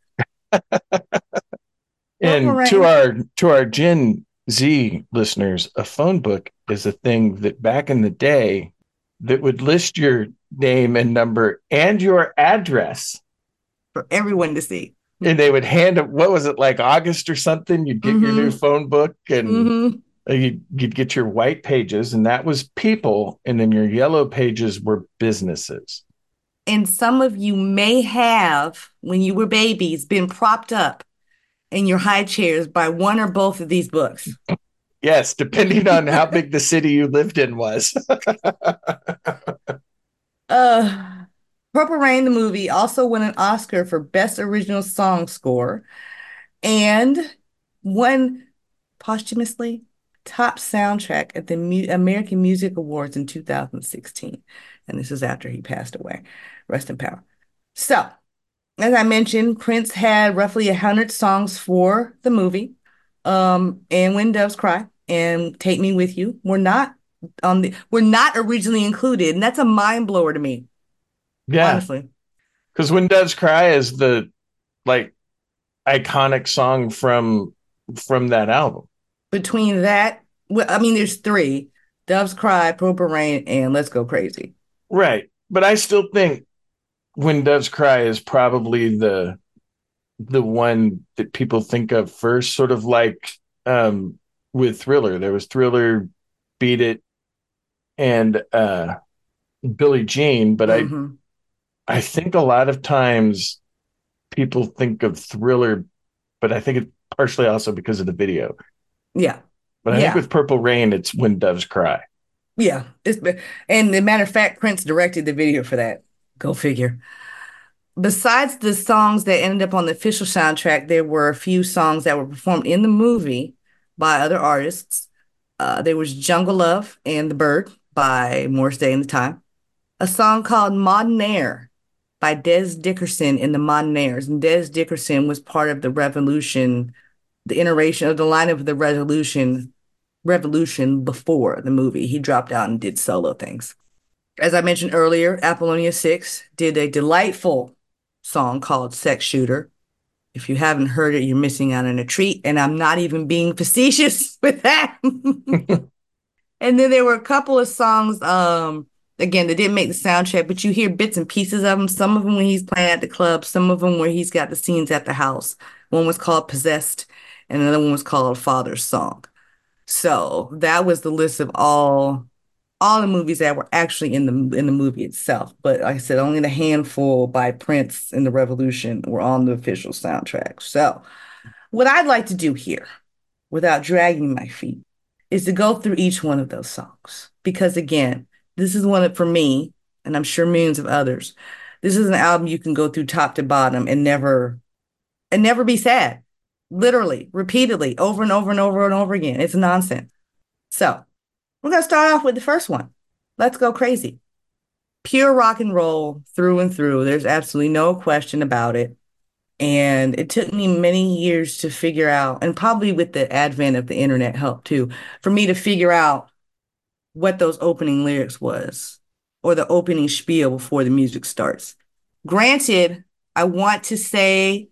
And to our to our Gen Z listeners, a phone book is a thing that back in the day that would list your name and number and your address for everyone to see. And they would hand it, what was it, like August or something? You'd get mm-hmm. your new phone book and mm-hmm. you'd, you'd get your white pages, and that was people. And then your yellow pages were businesses. And some of you may have, when you were babies, been propped up in your high chairs by one or both of these books. Yes, depending on how big the city you lived in was. uh, Purple Rain, the movie, also won an Oscar for Best Original Song Score and won posthumously Top Soundtrack at the Mu- American Music Awards in two thousand sixteen. And this is after he passed away. Rest in power. So, as I mentioned, Prince had roughly one hundred songs for the movie. Um, and When Doves Cry and Take Me With You were not on the were not originally included, and that's a mind blower to me. Yeah, honestly, because When Doves Cry is the like iconic song from from that album. Between that, well, I mean, there's three: Doves Cry, Purple Rain, and Let's Go Crazy. Right, but I still think When Doves Cry is probably the the one that people think of first, sort of like um, with Thriller. There was Thriller, Beat It, and uh, Billie Jean. But mm-hmm. I, I think a lot of times people think of Thriller, but I think it's partially also because of the video. Yeah. But I yeah. think with Purple Rain, it's When Doves Cry. Yeah. It's, and as a matter of fact, Prince directed the video for that. Go figure. Besides the songs that ended up on the official soundtrack, there were a few songs that were performed in the movie by other artists. Uh, there was Jungle Love and The Bird by Morris Day and the Time. A song called Modern Air by Des Dickerson and the Modernaires. And Des Dickerson was part of the Revolution, the iteration of the line of the Revolution, Revolution before the movie. He dropped out and did solo things. As I mentioned earlier, Apollonia six did a delightful song called Sex Shooter. If you haven't heard it, you're missing out on a treat. And I'm not even being facetious with that. And then there were a couple of songs, um, again, that didn't make the soundtrack, but you hear bits and pieces of them. Some of them when he's playing at the club, some of them where he's got the scenes at the house. One was called Possessed, and another one was called Father's Song. So that was the list of all all the movies that were actually in the in the movie itself. But like I said, only the handful by Prince and the Revolution were on the official soundtrack. So what I'd like to do here, without dragging my feet, is to go through each one of those songs. Because again, this is one that, for me, and I'm sure millions of others, this is an album you can go through top to bottom and never and never be sad. Literally, repeatedly, over and over and over and over again. It's nonsense. So we're going to start off with the first one. Let's Go Crazy. Pure rock and roll through and through. There's absolutely no question about it. And it took me many years to figure out, and probably with the advent of the internet help too, for me to figure out what those opening lyrics was, or the opening spiel before the music starts. Granted, I want to say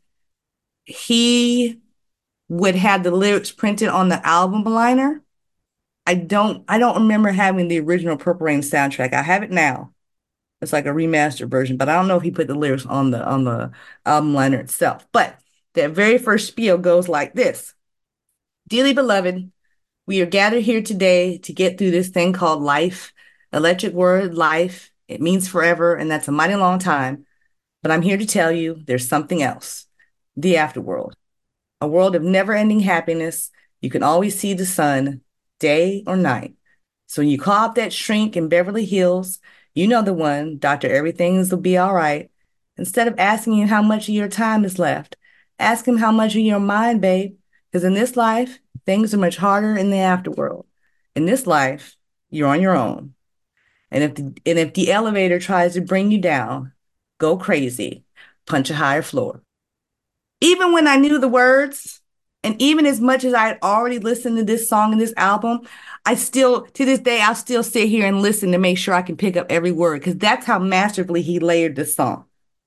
he would have the lyrics printed on the album liner. I don't I don't remember having the original Purple Rain soundtrack. I have it now. It's like a remastered version, but I don't know if he put the lyrics on the on the album liner itself. But that very first spiel goes like this. Dearly beloved, we are gathered here today to get through this thing called life. Electric word, life. It means forever, and that's a mighty long time. But I'm here to tell you there's something else. The afterworld. A world of never-ending happiness. You can always see the sun, day or night. So when you call up that shrink in Beverly Hills, you know the one, Doctor Everything's will be all right. Instead of asking you how much of your time is left, ask him how much of your mind, babe. Because in this life, things are much harder in the afterworld. In this life, you're on your own. And if the, and if the elevator tries to bring you down, go crazy, punch a higher floor. Even when I knew the words, and even as much as I had already listened to this song and this album, I still, to this day, I'll still sit here and listen to make sure I can pick up every word, because that's how masterfully he layered this song.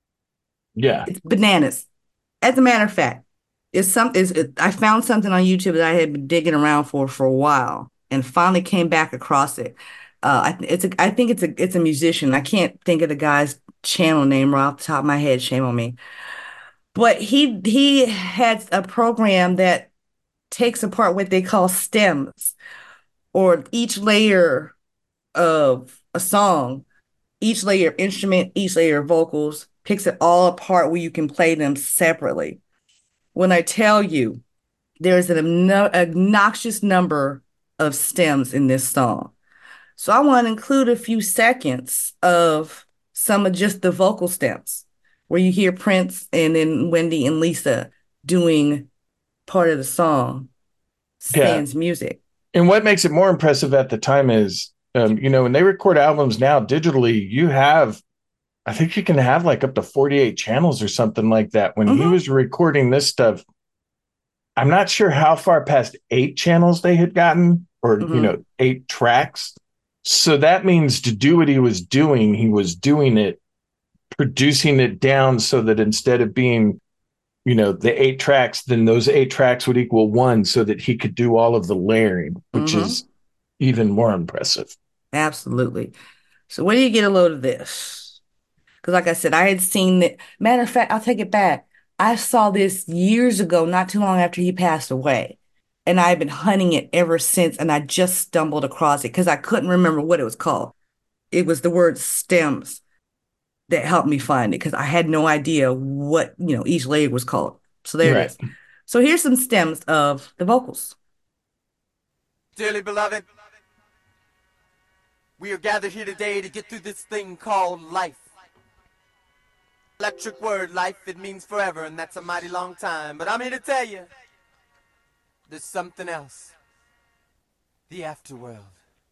Yeah. It's bananas. As a matter of fact, it's some, it's, it, I found something on YouTube that I had been digging around for for a while and finally came back across it. Uh, I, it's a, I think it's a, it's a musician. I can't think of the guy's channel name right off the top of my head. Shame on me. But he he had a program that takes apart what they call stems, or each layer of a song, each layer of instrument, each layer of vocals, picks it all apart where you can play them separately. When I tell you, there's an obnoxious number of stems in this song. So I want to include a few seconds of some of just the vocal stems, where you hear Prince and then Wendy and Lisa doing part of the song, Stan's yeah. music. And what makes it more impressive at the time is, um, you know, when they record albums now digitally, you have, I think you can have like up to forty-eight channels or something like that. When mm-hmm. he was recording this stuff, I'm not sure how far past eight channels they had gotten, or, mm-hmm. you know, eight tracks. So that means to do what he was doing, he was doing it, producing it down so that instead of being, you know, the eight tracks, then those eight tracks would equal one, so that he could do all of the layering, which mm-hmm. is even more impressive. Absolutely. So where do you get a load of this? Because like I said, I had seen it. Matter of fact, I'll take it back. I saw this years ago, not too long after he passed away. And I've been hunting it ever since. And I just stumbled across it because I couldn't remember what it was called. It was the word stems that helped me find it, because I had no idea what, you know, each layer was called. So there right. it is. So here's some stems of the vocals. Dearly beloved, we are gathered here today to get through this thing called life. Electric word, life, it means forever, and that's a mighty long time. But I'm here to tell you, there's something else. The afterworld.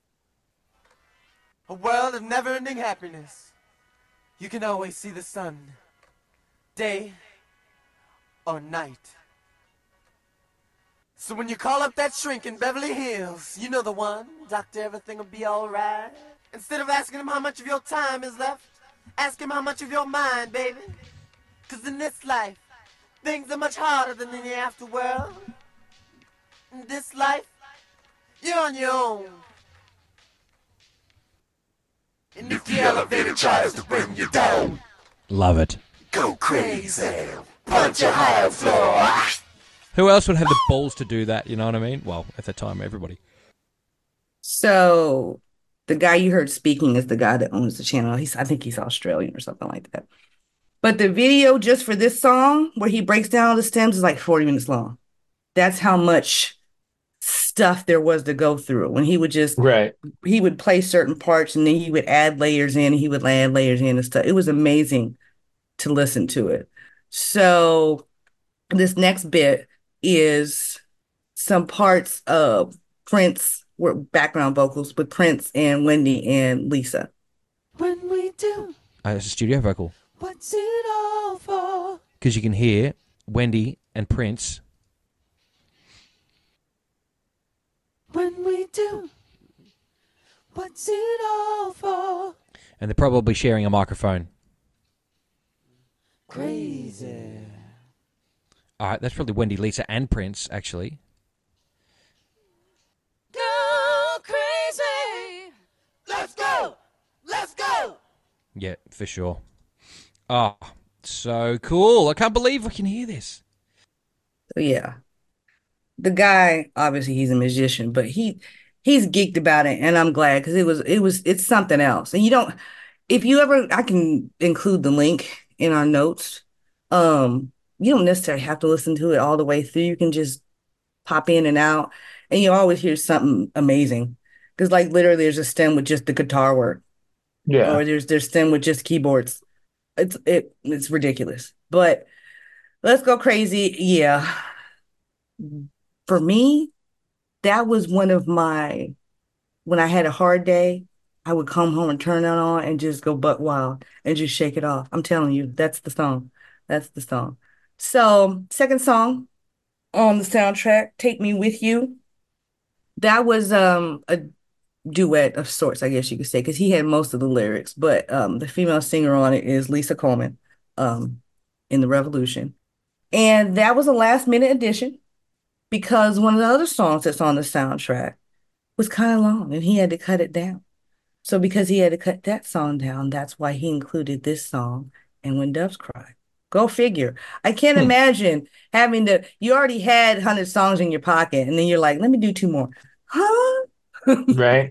A world of never-ending happiness. You can always see the sun, day or night. So when you call up that shrink in Beverly Hills, you know the one, doctor, everything will be alright. Instead of asking him how much of your time is left, ask him how much of your mind, baby. Cause in this life, things are much harder than in the afterworld. In this life, you're on your own. And if the elevator tries to bring you down, love it. Go crazy. Punch a higher floor. Who else would have the balls to do that? You know what I mean? Well, at the time, everybody. So the guy you heard speaking is the guy that owns the channel. He's, I think he's Australian or something like that. But the video just for this song, where he breaks down all the stems, is like forty minutes long. That's how much stuff there was to go through. When he would just, right, he would play certain parts and then he would add layers in, and he would add layers in and stuff. It was amazing to listen to it. So this next bit is some parts of Prince, were background vocals with Prince and Wendy and Lisa. When we do, uh, it's a studio vocal. What's it all for? Because you can hear Wendy and Prince. When we do, what's it all for? And they're probably sharing a microphone. Crazy. All right, that's probably Wendy, Lisa, and Prince, actually. Go crazy. Let's go. Let's go. Yeah, for sure. Oh, so cool. I can't believe we can hear this. So yeah. The guy, obviously he's a musician, but he he's geeked about it, and I'm glad, because it was it was it's something else. And you don't, if you ever, I can include the link in our notes. Um, you don't necessarily have to listen to it all the way through. You can just pop in and out, and you always hear something amazing. Because like literally, there's a stem with just the guitar work, yeah, or there's there's stem with just keyboards. It's it it's ridiculous. But let's go crazy. Yeah. For me, that was one of my, when I had a hard day, I would come home and turn that on and just go buck wild and just shake it off. I'm telling you, that's the song. That's the song. So, second song on the soundtrack, Take Me With You. That was um a duet of sorts, I guess you could say, because he had most of the lyrics, but um the female singer on it is Lisa Coleman um in The Revolution. And that was a last minute addition, because one of the other songs that's on the soundtrack was kind of long and he had to cut it down. So because he had to cut that song down, that's why he included this song and When Doves Cry. Go figure. I can't hmm. imagine having to, you already had one hundred songs in your pocket and then you're like, let me do two more. Huh? Right.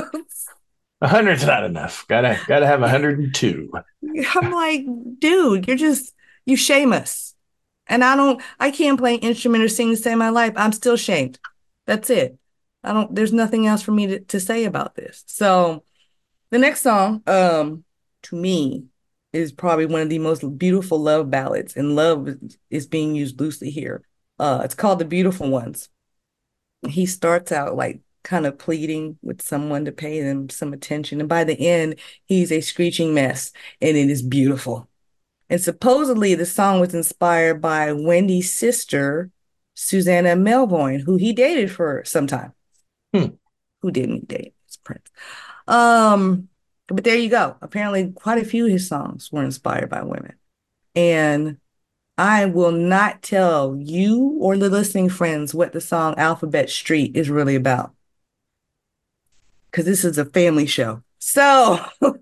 A hundred's not enough. Gotta gotta have a hundred and two. I'm like, dude, you're just, you shame us. And I don't, I can't play an instrument or sing to save my life. I'm still shamed. That's it. I don't, there's nothing else for me to, to say about this. So the next song, um, to me, is probably one of the most beautiful love ballads, and love is being used loosely here. Uh, it's called The Beautiful Ones. He starts out like kind of pleading with someone to pay them some attention. And by the end, he's a screeching mess, and it is beautiful. And supposedly the song was inspired by Wendy's sister, Susanna Melvoin, who he dated for some time. Hmm. Who didn't date? It's Prince. Um, but there you go. Apparently quite a few of his songs were inspired by women. And I will not tell you or the listening friends what the song Alphabet Street is really about, because this is a family show. So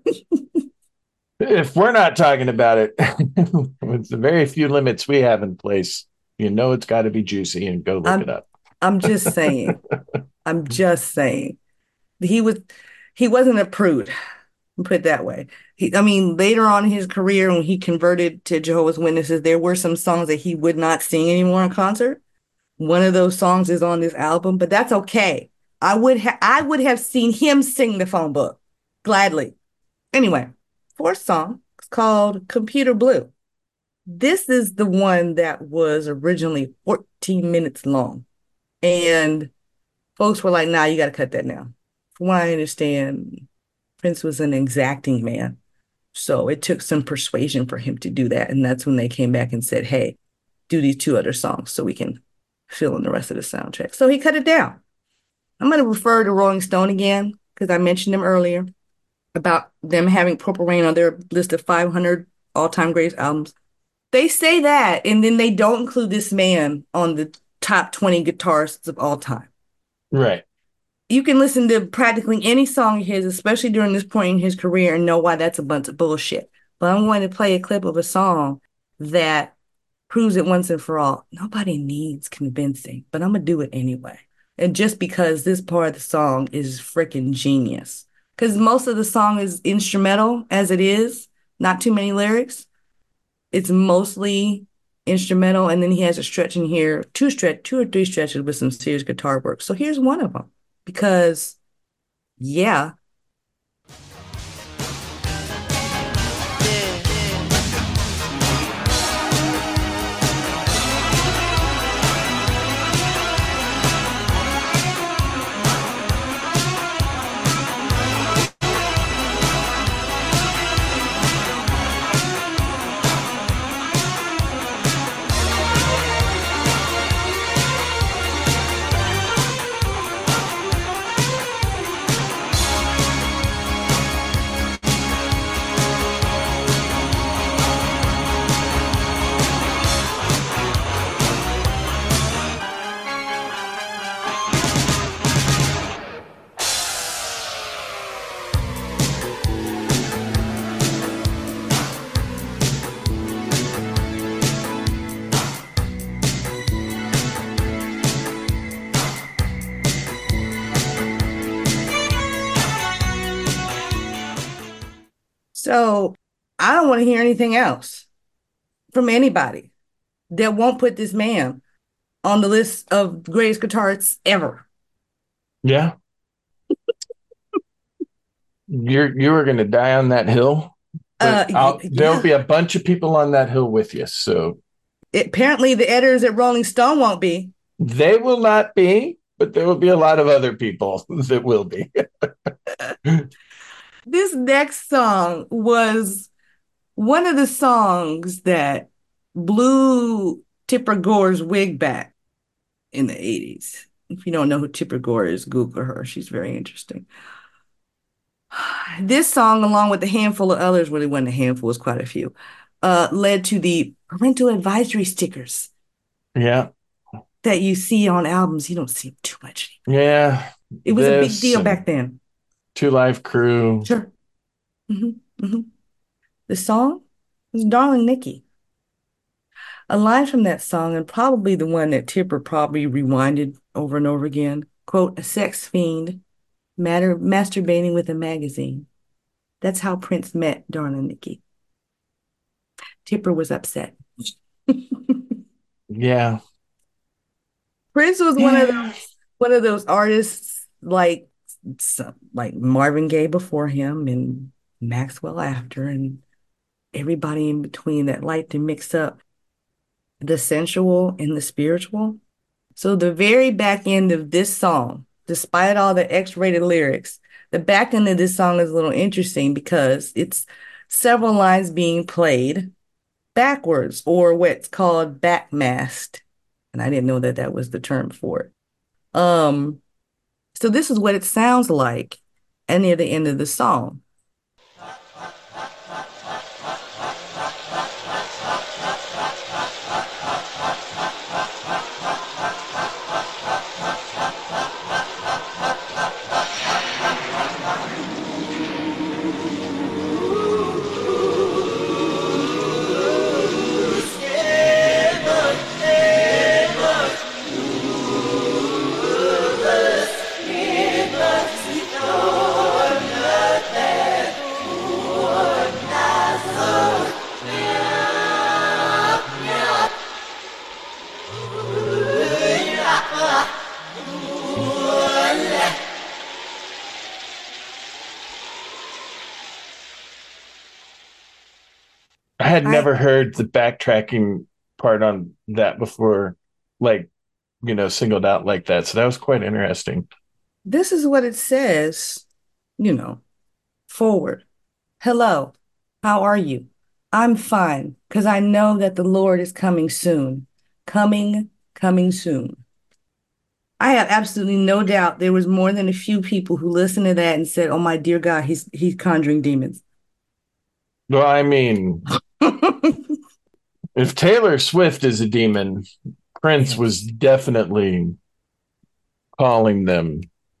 if we're not talking about it, with the very few limits we have in place, you know it's got to be juicy, and go look I'm, it up. I'm just saying. I'm just saying. He was, he wasn't a prude. Put it that way. He, I mean, later on in his career, when he converted to Jehovah's Witnesses, there were some songs that he would not sing anymore in concert. One of those songs is on this album, but that's okay. I would have, I would have seen him sing the phone book gladly. Anyway. Fourth song is called Computer Blue. This is the one that was originally fourteen minutes long. And folks were like, nah, you got to cut that now. From what I understand, Prince was an exacting man. So it took some persuasion for him to do that. And that's when they came back and said, hey, do these two other songs so we can fill in the rest of the soundtrack. So he cut it down. I'm going to refer to Rolling Stone again because I mentioned them earlier about them having Purple Rain on their list of five hundred all-time greatest albums. They say that, and then they don't include this man on the top twenty guitarists of all time. Right. You can listen to practically any song of his, especially during this point in his career, and know why that's a bunch of bullshit. But I'm going to play a clip of a song that proves it once and for all. Nobody needs convincing, but I'm going to do it anyway. And just because this part of the song is freaking genius. Because most of the song is instrumental as it is, not too many lyrics. It's mostly instrumental, and then he has a stretch in here, two stretch, two or three stretches with some serious guitar work. So here's one of them. Because, yeah. So I don't want to hear anything else from anybody that won't put this man on the list of greatest guitarists ever. Yeah. You're you are going to die on that hill. But Uh, there'll yeah. be a bunch of people on that hill with you. So It, apparently the editors at Rolling Stone won't be. they will not be, but there will be a lot of other people that will be. This next song was one of the songs that blew Tipper Gore's wig back in the eighties. If you don't know who Tipper Gore is, Google her. She's very interesting. This song, along with a handful of others, really wasn't a handful, it was quite a few, uh, led to the parental advisory stickers. Yeah. That you see on albums. You don't see them too much anymore. Yeah. It was a big deal back then. Two Live Crew. Sure. Mm-hmm, mm-hmm. The song was Darling Nikki. A line from that song, and probably the one that Tipper probably rewinded over and over again, quote, a sex fiend matter, masturbating with a magazine. That's how Prince met Darling Nikki. Tipper was upset. Yeah. Prince was one of those one of those artists like like Marvin Gaye before him and Maxwell after, and everybody in between that liked to mix up the sensual and the spiritual. So the very back end of this song, despite all the X-rated lyrics, the back end of this song is a little interesting because it's several lines being played backwards, or what's called backmasked. And I didn't know that that was the term for it. Um, so this is what it sounds like at near the end of the song. I had never heard the backtracking part on that before. Like, you know, singled out like that. So that was quite interesting. This is what it says, you know, forward. Hello, how are you? I'm fine, because I know that the Lord is coming soon. Coming, coming soon. I have absolutely no doubt there was more than a few people who listened to that and said, "Oh my dear God, he's he's conjuring demons." Well, I mean, if Taylor Swift is a demon, Prince Yes. was definitely calling them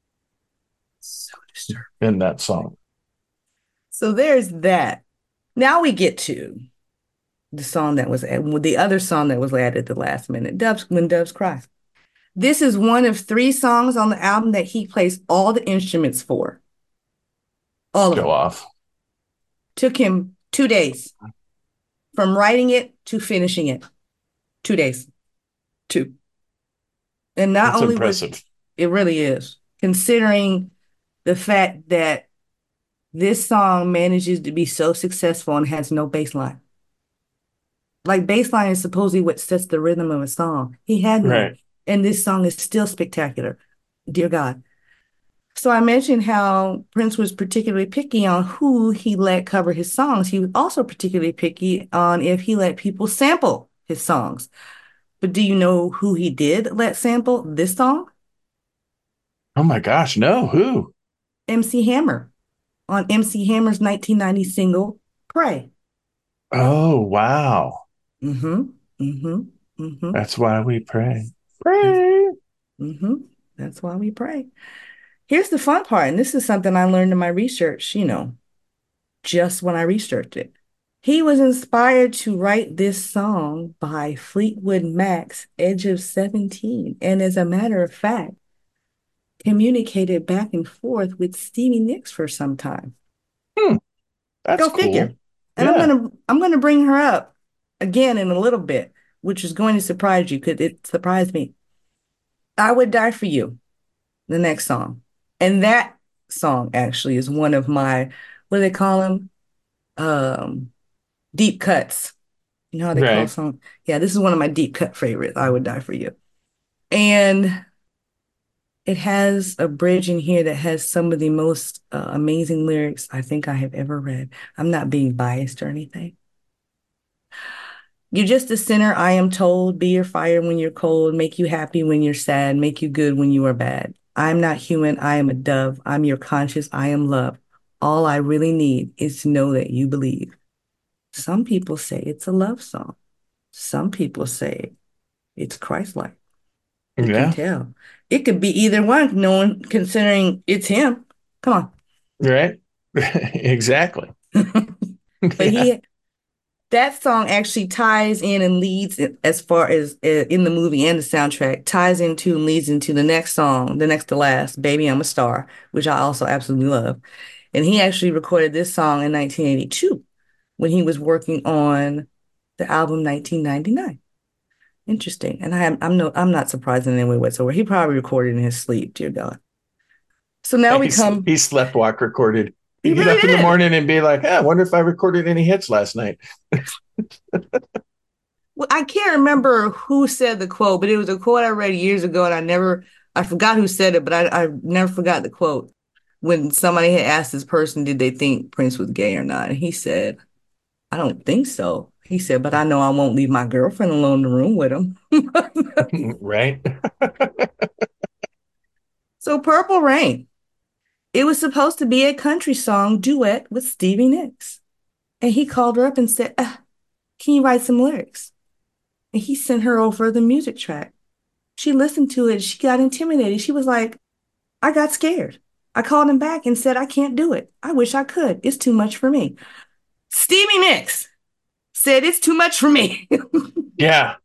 So disturbing. in that song. So there's that. Now we get to the song that was the other song that was added at the last minute, Doves, When Doves Cry. This is one of three songs on the album that he plays all the instruments for. All of Go them. off. Took him two days from writing it to finishing it. Two days. Two. And not That's only impressive. was it really is, considering the fact that this song manages to be so successful and has no bass line. Like bass line is supposedly what sets the rhythm of a song. He had none. Right. And this song is still spectacular. Dear God. So I mentioned how Prince was particularly picky on who he let cover his songs. He was also particularly picky on if he let people sample his songs. But do you know who he did let sample this song? Oh my gosh, no, who? M C Hammer on M C Hammer's nineteen ninety single, Pray. Oh, wow. Mm-hmm. Mm-hmm. Mm-hmm. That's why we pray. Pray. Mm-hmm. That's why we pray. Here's the fun part, and this is something I learned in my research, you know, just when I researched it. He was inspired to write this song by Fleetwood Mac's Edge of seventeen, and as a matter of fact, communicated back and forth with Stevie Nicks for some time. Hmm. That's Go cool. figure. And Yeah. I'm gonna I'm gonna bring her up again in a little bit, which is going to surprise you because it surprised me. I Would Die for You, the next song. And that song actually is one of my, what do they call them? Um, deep cuts. You know how they call Right. song? Yeah, this is one of my deep cut favorites, I Would Die for You. And it has a bridge in here that has some of the most uh, amazing lyrics I think I have ever read. I'm not being biased or anything. You're just a sinner, I am told. Be your fire when you're cold. Make you happy when you're sad. Make you good when you are bad. I'm not human. I am a dove. I'm your conscience. I am love. All I really need is to know that you believe. Some people say it's a love song. Some people say it's Christ-like. You Yeah. can tell. It could be either one, no one considering it's him. Come on. Right. Exactly. But he that song actually ties in and leads as far as uh, in the movie and the soundtrack, ties into and leads into the next song, the next to last, Baby I'm a Star, which I also absolutely love. And he actually recorded this song in nineteen eighty-two when he was working on the album nineteen ninety-nine. Interesting. And I am I'm no I'm not surprised in any way whatsoever. He probably recorded in his sleep, dear God. So now we He's, come. he sleptwalk recorded. He He'd get really up in the did. morning and be like, "Hey, I wonder if I recorded any hits last night." Well, I can't remember who said the quote, but it was a quote I read years ago, and I never, I forgot who said it, but I, I never forgot the quote. When somebody had asked this person, did they think Prince was gay or not? And he said, I don't think so. He said, but I know I won't leave my girlfriend alone in the room with him. Right. So Purple Rain, it was supposed to be a country song duet with Stevie Nicks. And he called her up and said, uh, can you write some lyrics? And he sent her over the music track. She listened to it. She got intimidated. She was like, I got scared. I called him back and said, I can't do it. I wish I could. It's too much for me. Stevie Nicks said, it's too much for me. Yeah.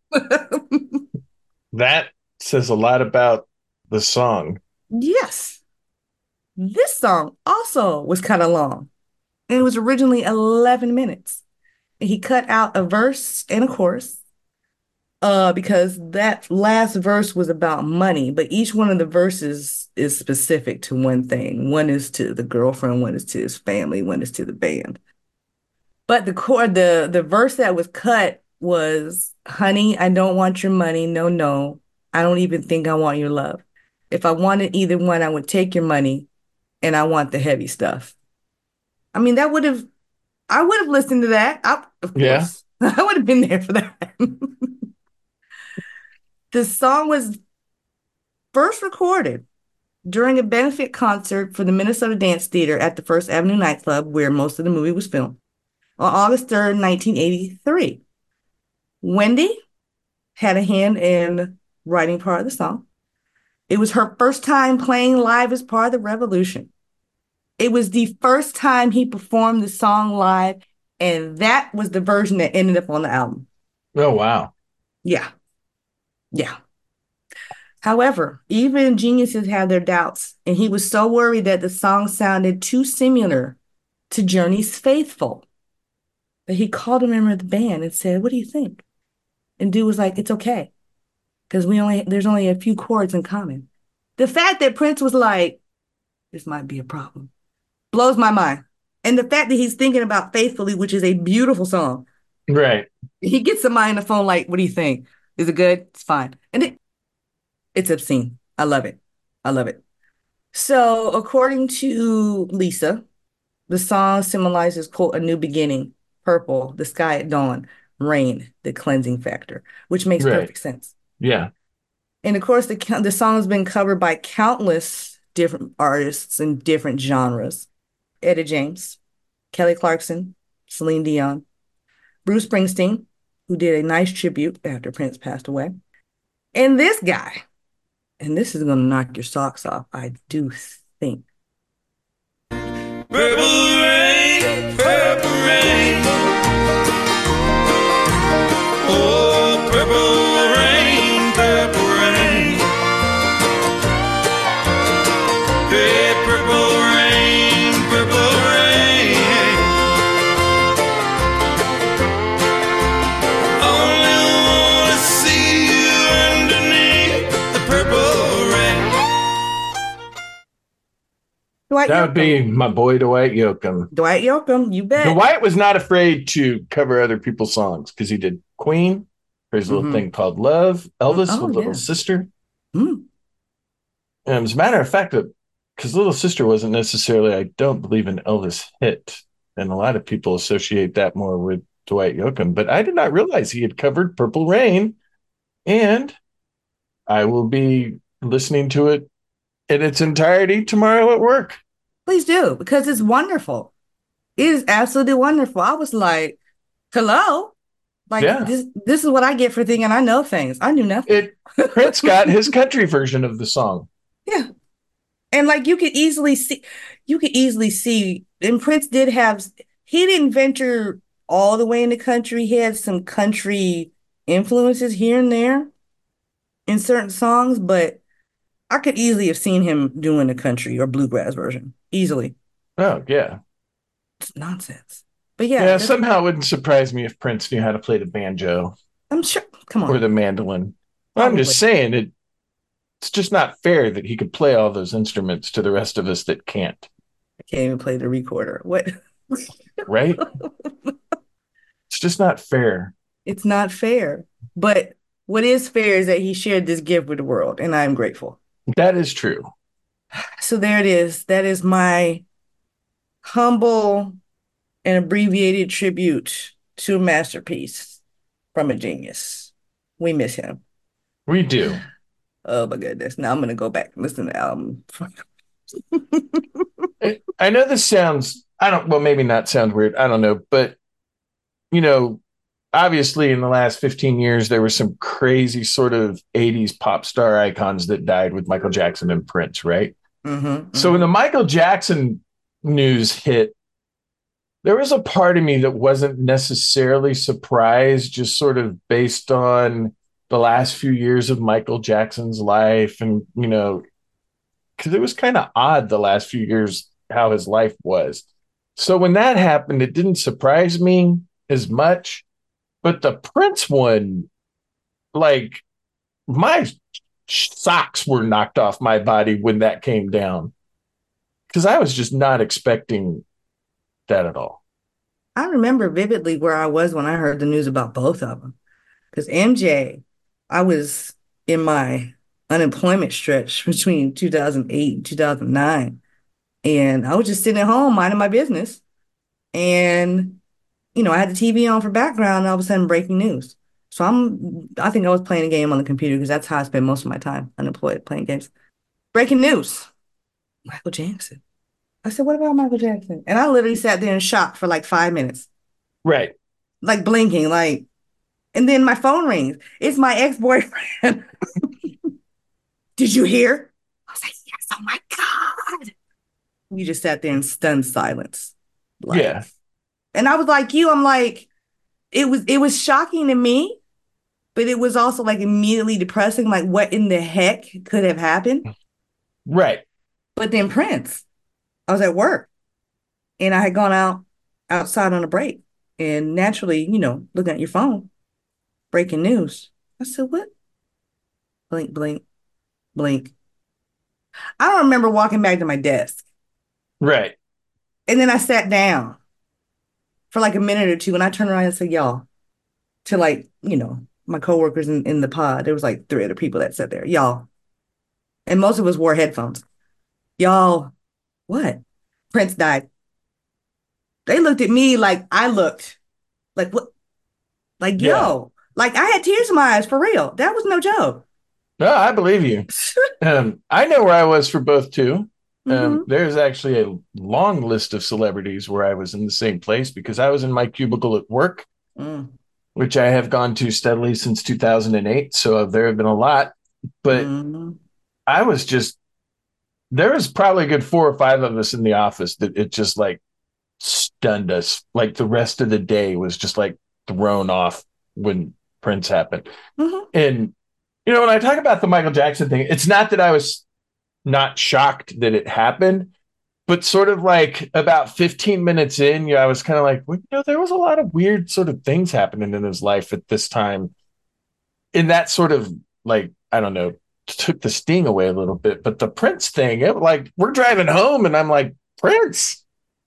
That says a lot about the song. Yes. This song also was kind of long. And it was originally eleven minutes. And he cut out a verse and a chorus. Uh, because that last verse was about money, but each one of the verses is specific to one thing. One is to the girlfriend, one is to his family, one is to the band. But the chord, the the verse that was cut was, "Honey, I don't want your money, no, no. I don't even think I want your love. If I wanted either one, I would take your money and I want the heavy stuff. I mean, that would have, I would have listened to that. I, of Yeah. course, I would have been there for that. The song was first recorded during a benefit concert for the Minnesota Dance Theater at the First Avenue nightclub, where most of the movie was filmed, on August third, nineteen eighty-three. Wendy had a hand in writing part of the song. It was her first time playing live as part of the Revolution. It was the first time he performed the song live, and that was the version that ended up on the album. Oh, wow. Yeah. Yeah. However, even geniuses have their doubts, and he was so worried that the song sounded too similar to Journey's Faithful that he called a member of the band and said, "What do you think?" And dude was like, "It's okay, because we only there's only a few chords in common." The fact that Prince was like, "This might be a problem," blows my mind. And the fact that he's thinking about Faithfully, which is a beautiful song. Right. He gets somebody on the phone like, "What do you think? Is it good?" It's fine. And it it's obscene. I love it. I love it. So according to Lisa, the song symbolizes, quote, a new beginning, purple, the sky at dawn, rain, the cleansing factor, which makes Right. perfect sense. Yeah. And of course, the the song has been covered by countless different artists in different genres. Etta James, Kelly Clarkson, Celine Dion, Bruce Springsteen, who did a nice tribute after Prince passed away. And this guy, and this is going to knock your socks off, I do think. Purple rain, purple rain. Oh, purple rain, purple rain. Hey, purple rain, purple rain. Only wanna see you underneath the purple rain. Dwight That would be Yoakam. my boy, Dwight Yoakam. Dwight Yoakam, you bet. Dwight was not afraid to cover other people's songs because he did Queen, there's a little Mhm. thing called Love, Elvis Oh, with Little yeah. Sister. Mm. And as a matter of fact, because Little Sister wasn't necessarily, I don't believe, an Elvis hit. And a lot of people associate that more with Dwight Yoakam. But I did not realize he had covered Purple Rain. And I will be listening to it in its entirety tomorrow at work. Please do, because it's wonderful. It is absolutely wonderful. I was like, hello? Like, Yeah. this this is what I get for thinking I know things. I knew nothing. It Prince got his country version of the song. Yeah. And like you could easily see, you could easily see, and Prince did have, he didn't venture all the way in the country. He had some country influences here and there in certain songs, but I could easily have seen him doing a country or bluegrass version. Easily. Oh, yeah. It's nonsense. But yeah, Yeah, that's- somehow it wouldn't surprise me if Prince knew how to play the banjo I'm sure. Come or on. the mandolin. I'm just saying it. It's just not fair that he could play all those instruments to the rest of us that can't, I can't even play the recorder. What? right? It's just not fair. It's not fair. But what is fair is that he shared this gift with the world, and I'm grateful. That is true. So there it is. That is my humble and abbreviated tribute to a masterpiece from a genius. We miss him. We do. Oh my goodness. Now I'm going to go back and listen to the album. I- I know this sounds, I don't, well, maybe not sound weird. I don't know. But, you know, obviously in the last fifteen years, there were some crazy sort of eighties pop star icons that died with Michael Jackson and Prince, right? Mm-hmm, So when the Michael Jackson news hit, there was a part of me that wasn't necessarily surprised, just sort of based on the last few years of Michael Jackson's life. And, you know, because it was kind of odd the last few years how his life was. So when that happened, it didn't surprise me as much. But the Prince one, like, my socks were knocked off my body when that came down. Because I was just not expecting that at all. I remember vividly where I was when I heard the news about both of them. Because M J, I was in my unemployment stretch between two thousand eight and two thousand nine. And I was just sitting at home minding my business. And, you know, I had the T V on for background, and all of a sudden breaking news. So I'm, I think I was playing a game on the computer because that's how I spend most of my time, unemployed, playing games. Breaking news. Michael Jackson. I said, what about Michael Jackson? And I literally sat there in shock for like five minutes. Right. Like blinking, like, and then my phone rings. It's my ex-boyfriend. Did you hear? I was like, yes, oh my God. We just sat there in stunned silence. Like, yeah. And I was like you, I'm like, it was it was shocking to me, but it was also like immediately depressing. Like, what in the heck could have happened? Right. But then Prince, I was at work and I had gone out outside on a break. And naturally, you know, looking at your phone, breaking news. I said, what? Blink, blink, blink. I don't remember walking back to my desk. Right. And then I sat down for like a minute or two and I turned around and said, y'all, to like, you know, my coworkers in, in the pod. There was like three other people that sat there. Y'all. And most of us wore headphones. Y'all, what? Prince died. They looked at me like I looked. Like, what? Like, Yeah. yo. Like, I had tears in my eyes, for real. That was no joke. No, I believe you. um, I know where I was for both too. Um, Mhm. There's actually a long list of celebrities where I was in the same place because I was in my cubicle at work, Mm. which I have gone to steadily since two thousand eight. So there have been a lot, but Mhm. I was just, there was probably a good four or five of us in the office that it just like stunned us. Like the rest of the day was just like thrown off when Prince happened. Mhm. And, you know, when I talk about the Michael Jackson thing, it's not that I was not shocked that it happened, but sort of like about fifteen minutes in, yeah, I was kind of like, well, you know, there was a lot of weird sort of things happening in his life at this time. And that sort of like, I don't know, took the sting away a little bit. But the Prince thing, it like we're driving home and I'm like, Prince,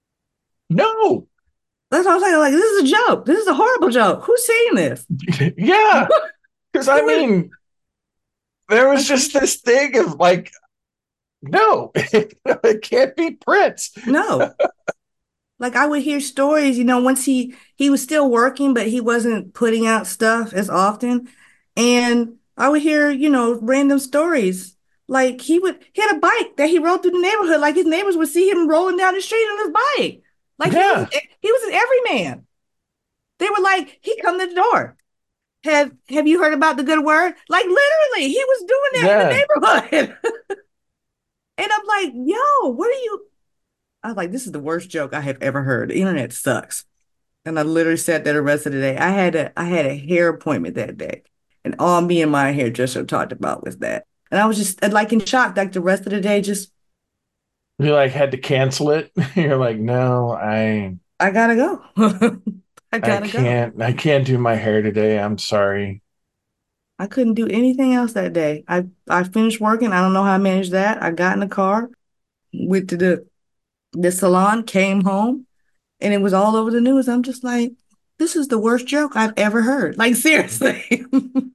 no. That's what I'm saying. Like, this is a joke. This is a horrible joke. Who's saying this? Yeah. Because I mean, there was just this thing of like, no, it can't be Prince. No. Like, I would hear stories, you know, once he he was still working, but he wasn't putting out stuff as often. And I would hear, you know, random stories. Like he would he had a bike that he rode through the neighborhood. Like his neighbors would see him rolling down the street on his bike. Like he Yeah. was he was an everyman. They were like, he come to the door. Have have you heard about the good word? Like literally, he was doing that in the neighborhood. And I'm like, yo, what are you? I was like, this is the worst joke I have ever heard. The internet sucks. And I literally sat there the rest of the day. I had a I had a hair appointment that day. And all me and my hairdresser talked about was that. And I was just like in shock, like the rest of the day, just You like had to cancel it. You're like, no, I I gotta go. I I gotta go. can't I can't do my hair today. I'm sorry. I couldn't do anything else that day. I, I finished working. I don't know how I managed that. I got in the car, went to the the salon, came home, and it was all over the news. I'm just like, this is the worst joke I've ever heard. Like, seriously.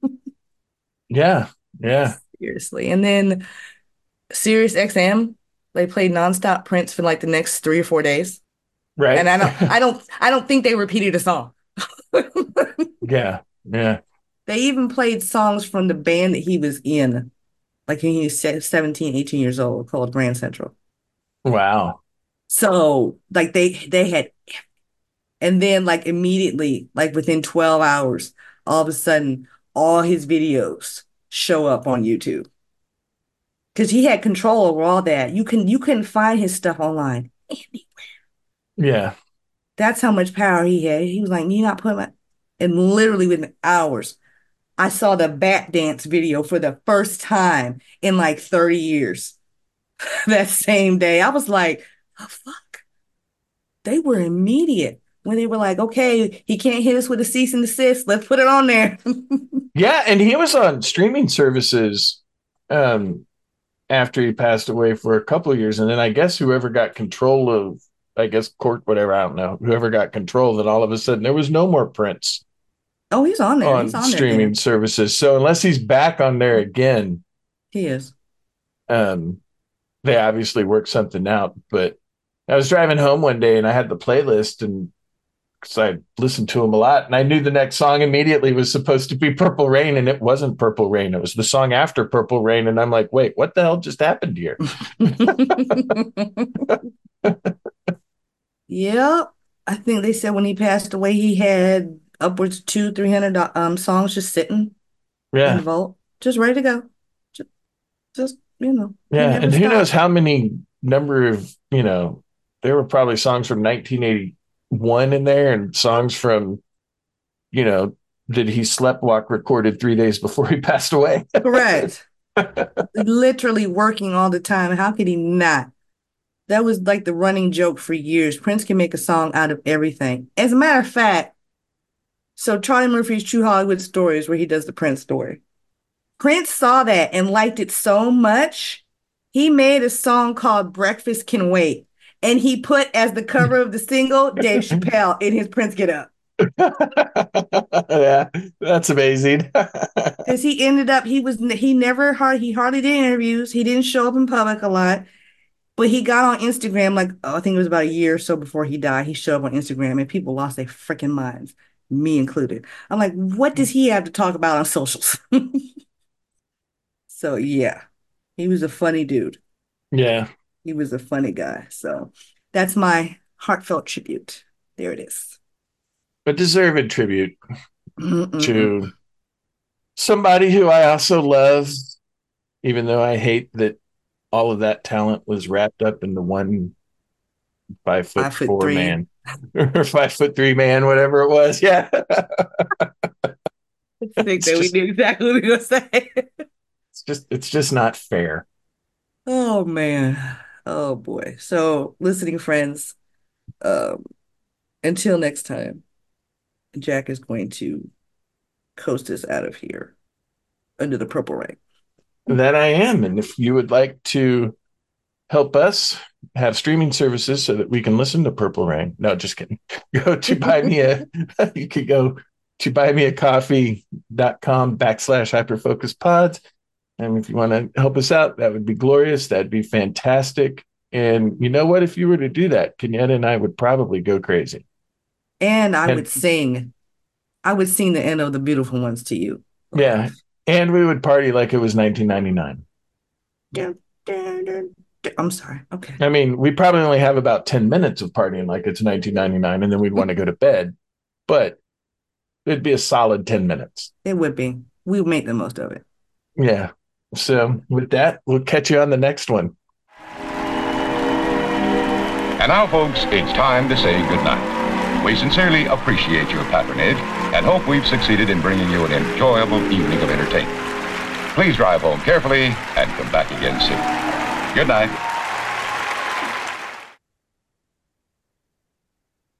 Yeah. Yeah. Seriously. And then Sirius X M, they played nonstop Prince for like the next three or four days. Right. And I don't I don't I don't think they repeated a song. Yeah. Yeah. They even played songs from the band that he was in, like when he was se- seventeen, eighteen years old, called Grand Central. Wow. So like they they had, and then like immediately, like within twelve hours, all of a sudden, all his videos show up on YouTube. Because he had control over all that. You can you couldn't find his stuff online anywhere. Yeah. That's how much power he had. He was like, you not putting my, and literally within hours, I saw the bat dance video for the first time in like thirty years. That same day, I was like, oh, fuck. They were immediate when they were like, okay, he can't hit us with a cease and desist. Let's put it on there. Yeah. And he was on streaming services um after he passed away for a couple of years. And then I guess whoever got control of, I guess, court, whatever, I don't know, whoever got control, that all of a sudden there was no more Prince. Oh, he's on there. on, he's on streaming there, services. So unless he's back on there again, he is. Um, they obviously worked something out. But I was driving home one day and I had the playlist, and because I listened to him a lot, and I knew the next song immediately was supposed to be Purple Rain, and it wasn't Purple Rain. It was the song after Purple Rain, and I'm like, wait, what the hell just happened here? Yeah, I think they said when he passed away, he had upwards of two, three hundred um songs just sitting in Yeah, the vault, just ready to go. Just, just you know, he yeah, never and who knows stopped. how many number of, you know, there were probably songs from nineteen eighty-one in there, and songs from, you know, that he slept walk recorded three days before he passed away. Correct. Literally working all the time. How could he not? That was like the running joke for years. Prince can make a song out of everything. As a matter of fact, so Charlie Murphy's True Hollywood Stories, where he does the Prince story. Prince saw that and liked it so much, he made a song called Breakfast Can Wait. And he put as the cover of the single, Dave Chappelle in his Prince Get Up. Yeah, that's amazing. Because he ended up, he was, he never, hard, he hardly did interviews. He didn't show up in public a lot. But he got on Instagram, like, oh, I think it was about a year or so before he died. He showed up on Instagram and people lost their freaking minds, me included. I'm like, what does he have to talk about on socials? So, yeah, he was a funny dude. Yeah. He was a funny guy. So that's my heartfelt tribute. There it is. A deserved tribute Mm-mm-mm. to somebody who I also love, even though I hate that all of that talent was wrapped up into one five foot Five foot four three. man or five foot three man, whatever it was. Yeah. I think It's that we just- knew exactly what we were going to say. It's just, it's just not fair. Oh, man. Oh, boy. So, listening friends, um, until next time, Jack is going to coast us out of here under the purple rain. That I am. And if you would like to help us have streaming services so that we can listen to Purple Rain, no, just kidding. Go to buy me a, you could go to buymeacoffee.com backslash hyperfocus pods. And if you want to help us out, that would be glorious. That'd be fantastic. And you know what? If you were to do that, Kenyatta and I would probably go crazy. And I And- would sing. I would sing the end of The Beautiful Ones to you. Yeah. And we would party like it was nineteen ninety-nine. I'm sorry. Okay. I mean, we probably only have about ten minutes of partying like it's nineteen ninety-nine, and then we'd want to go to bed. But it'd be a solid ten minutes. It would be. We would make the most of it. Yeah. So with that, we'll catch you on the next one. And now, folks, it's time to say goodnight. We sincerely appreciate your patronage and hope we've succeeded in bringing you an enjoyable evening of entertainment. Please drive home carefully and come back again soon. Good night.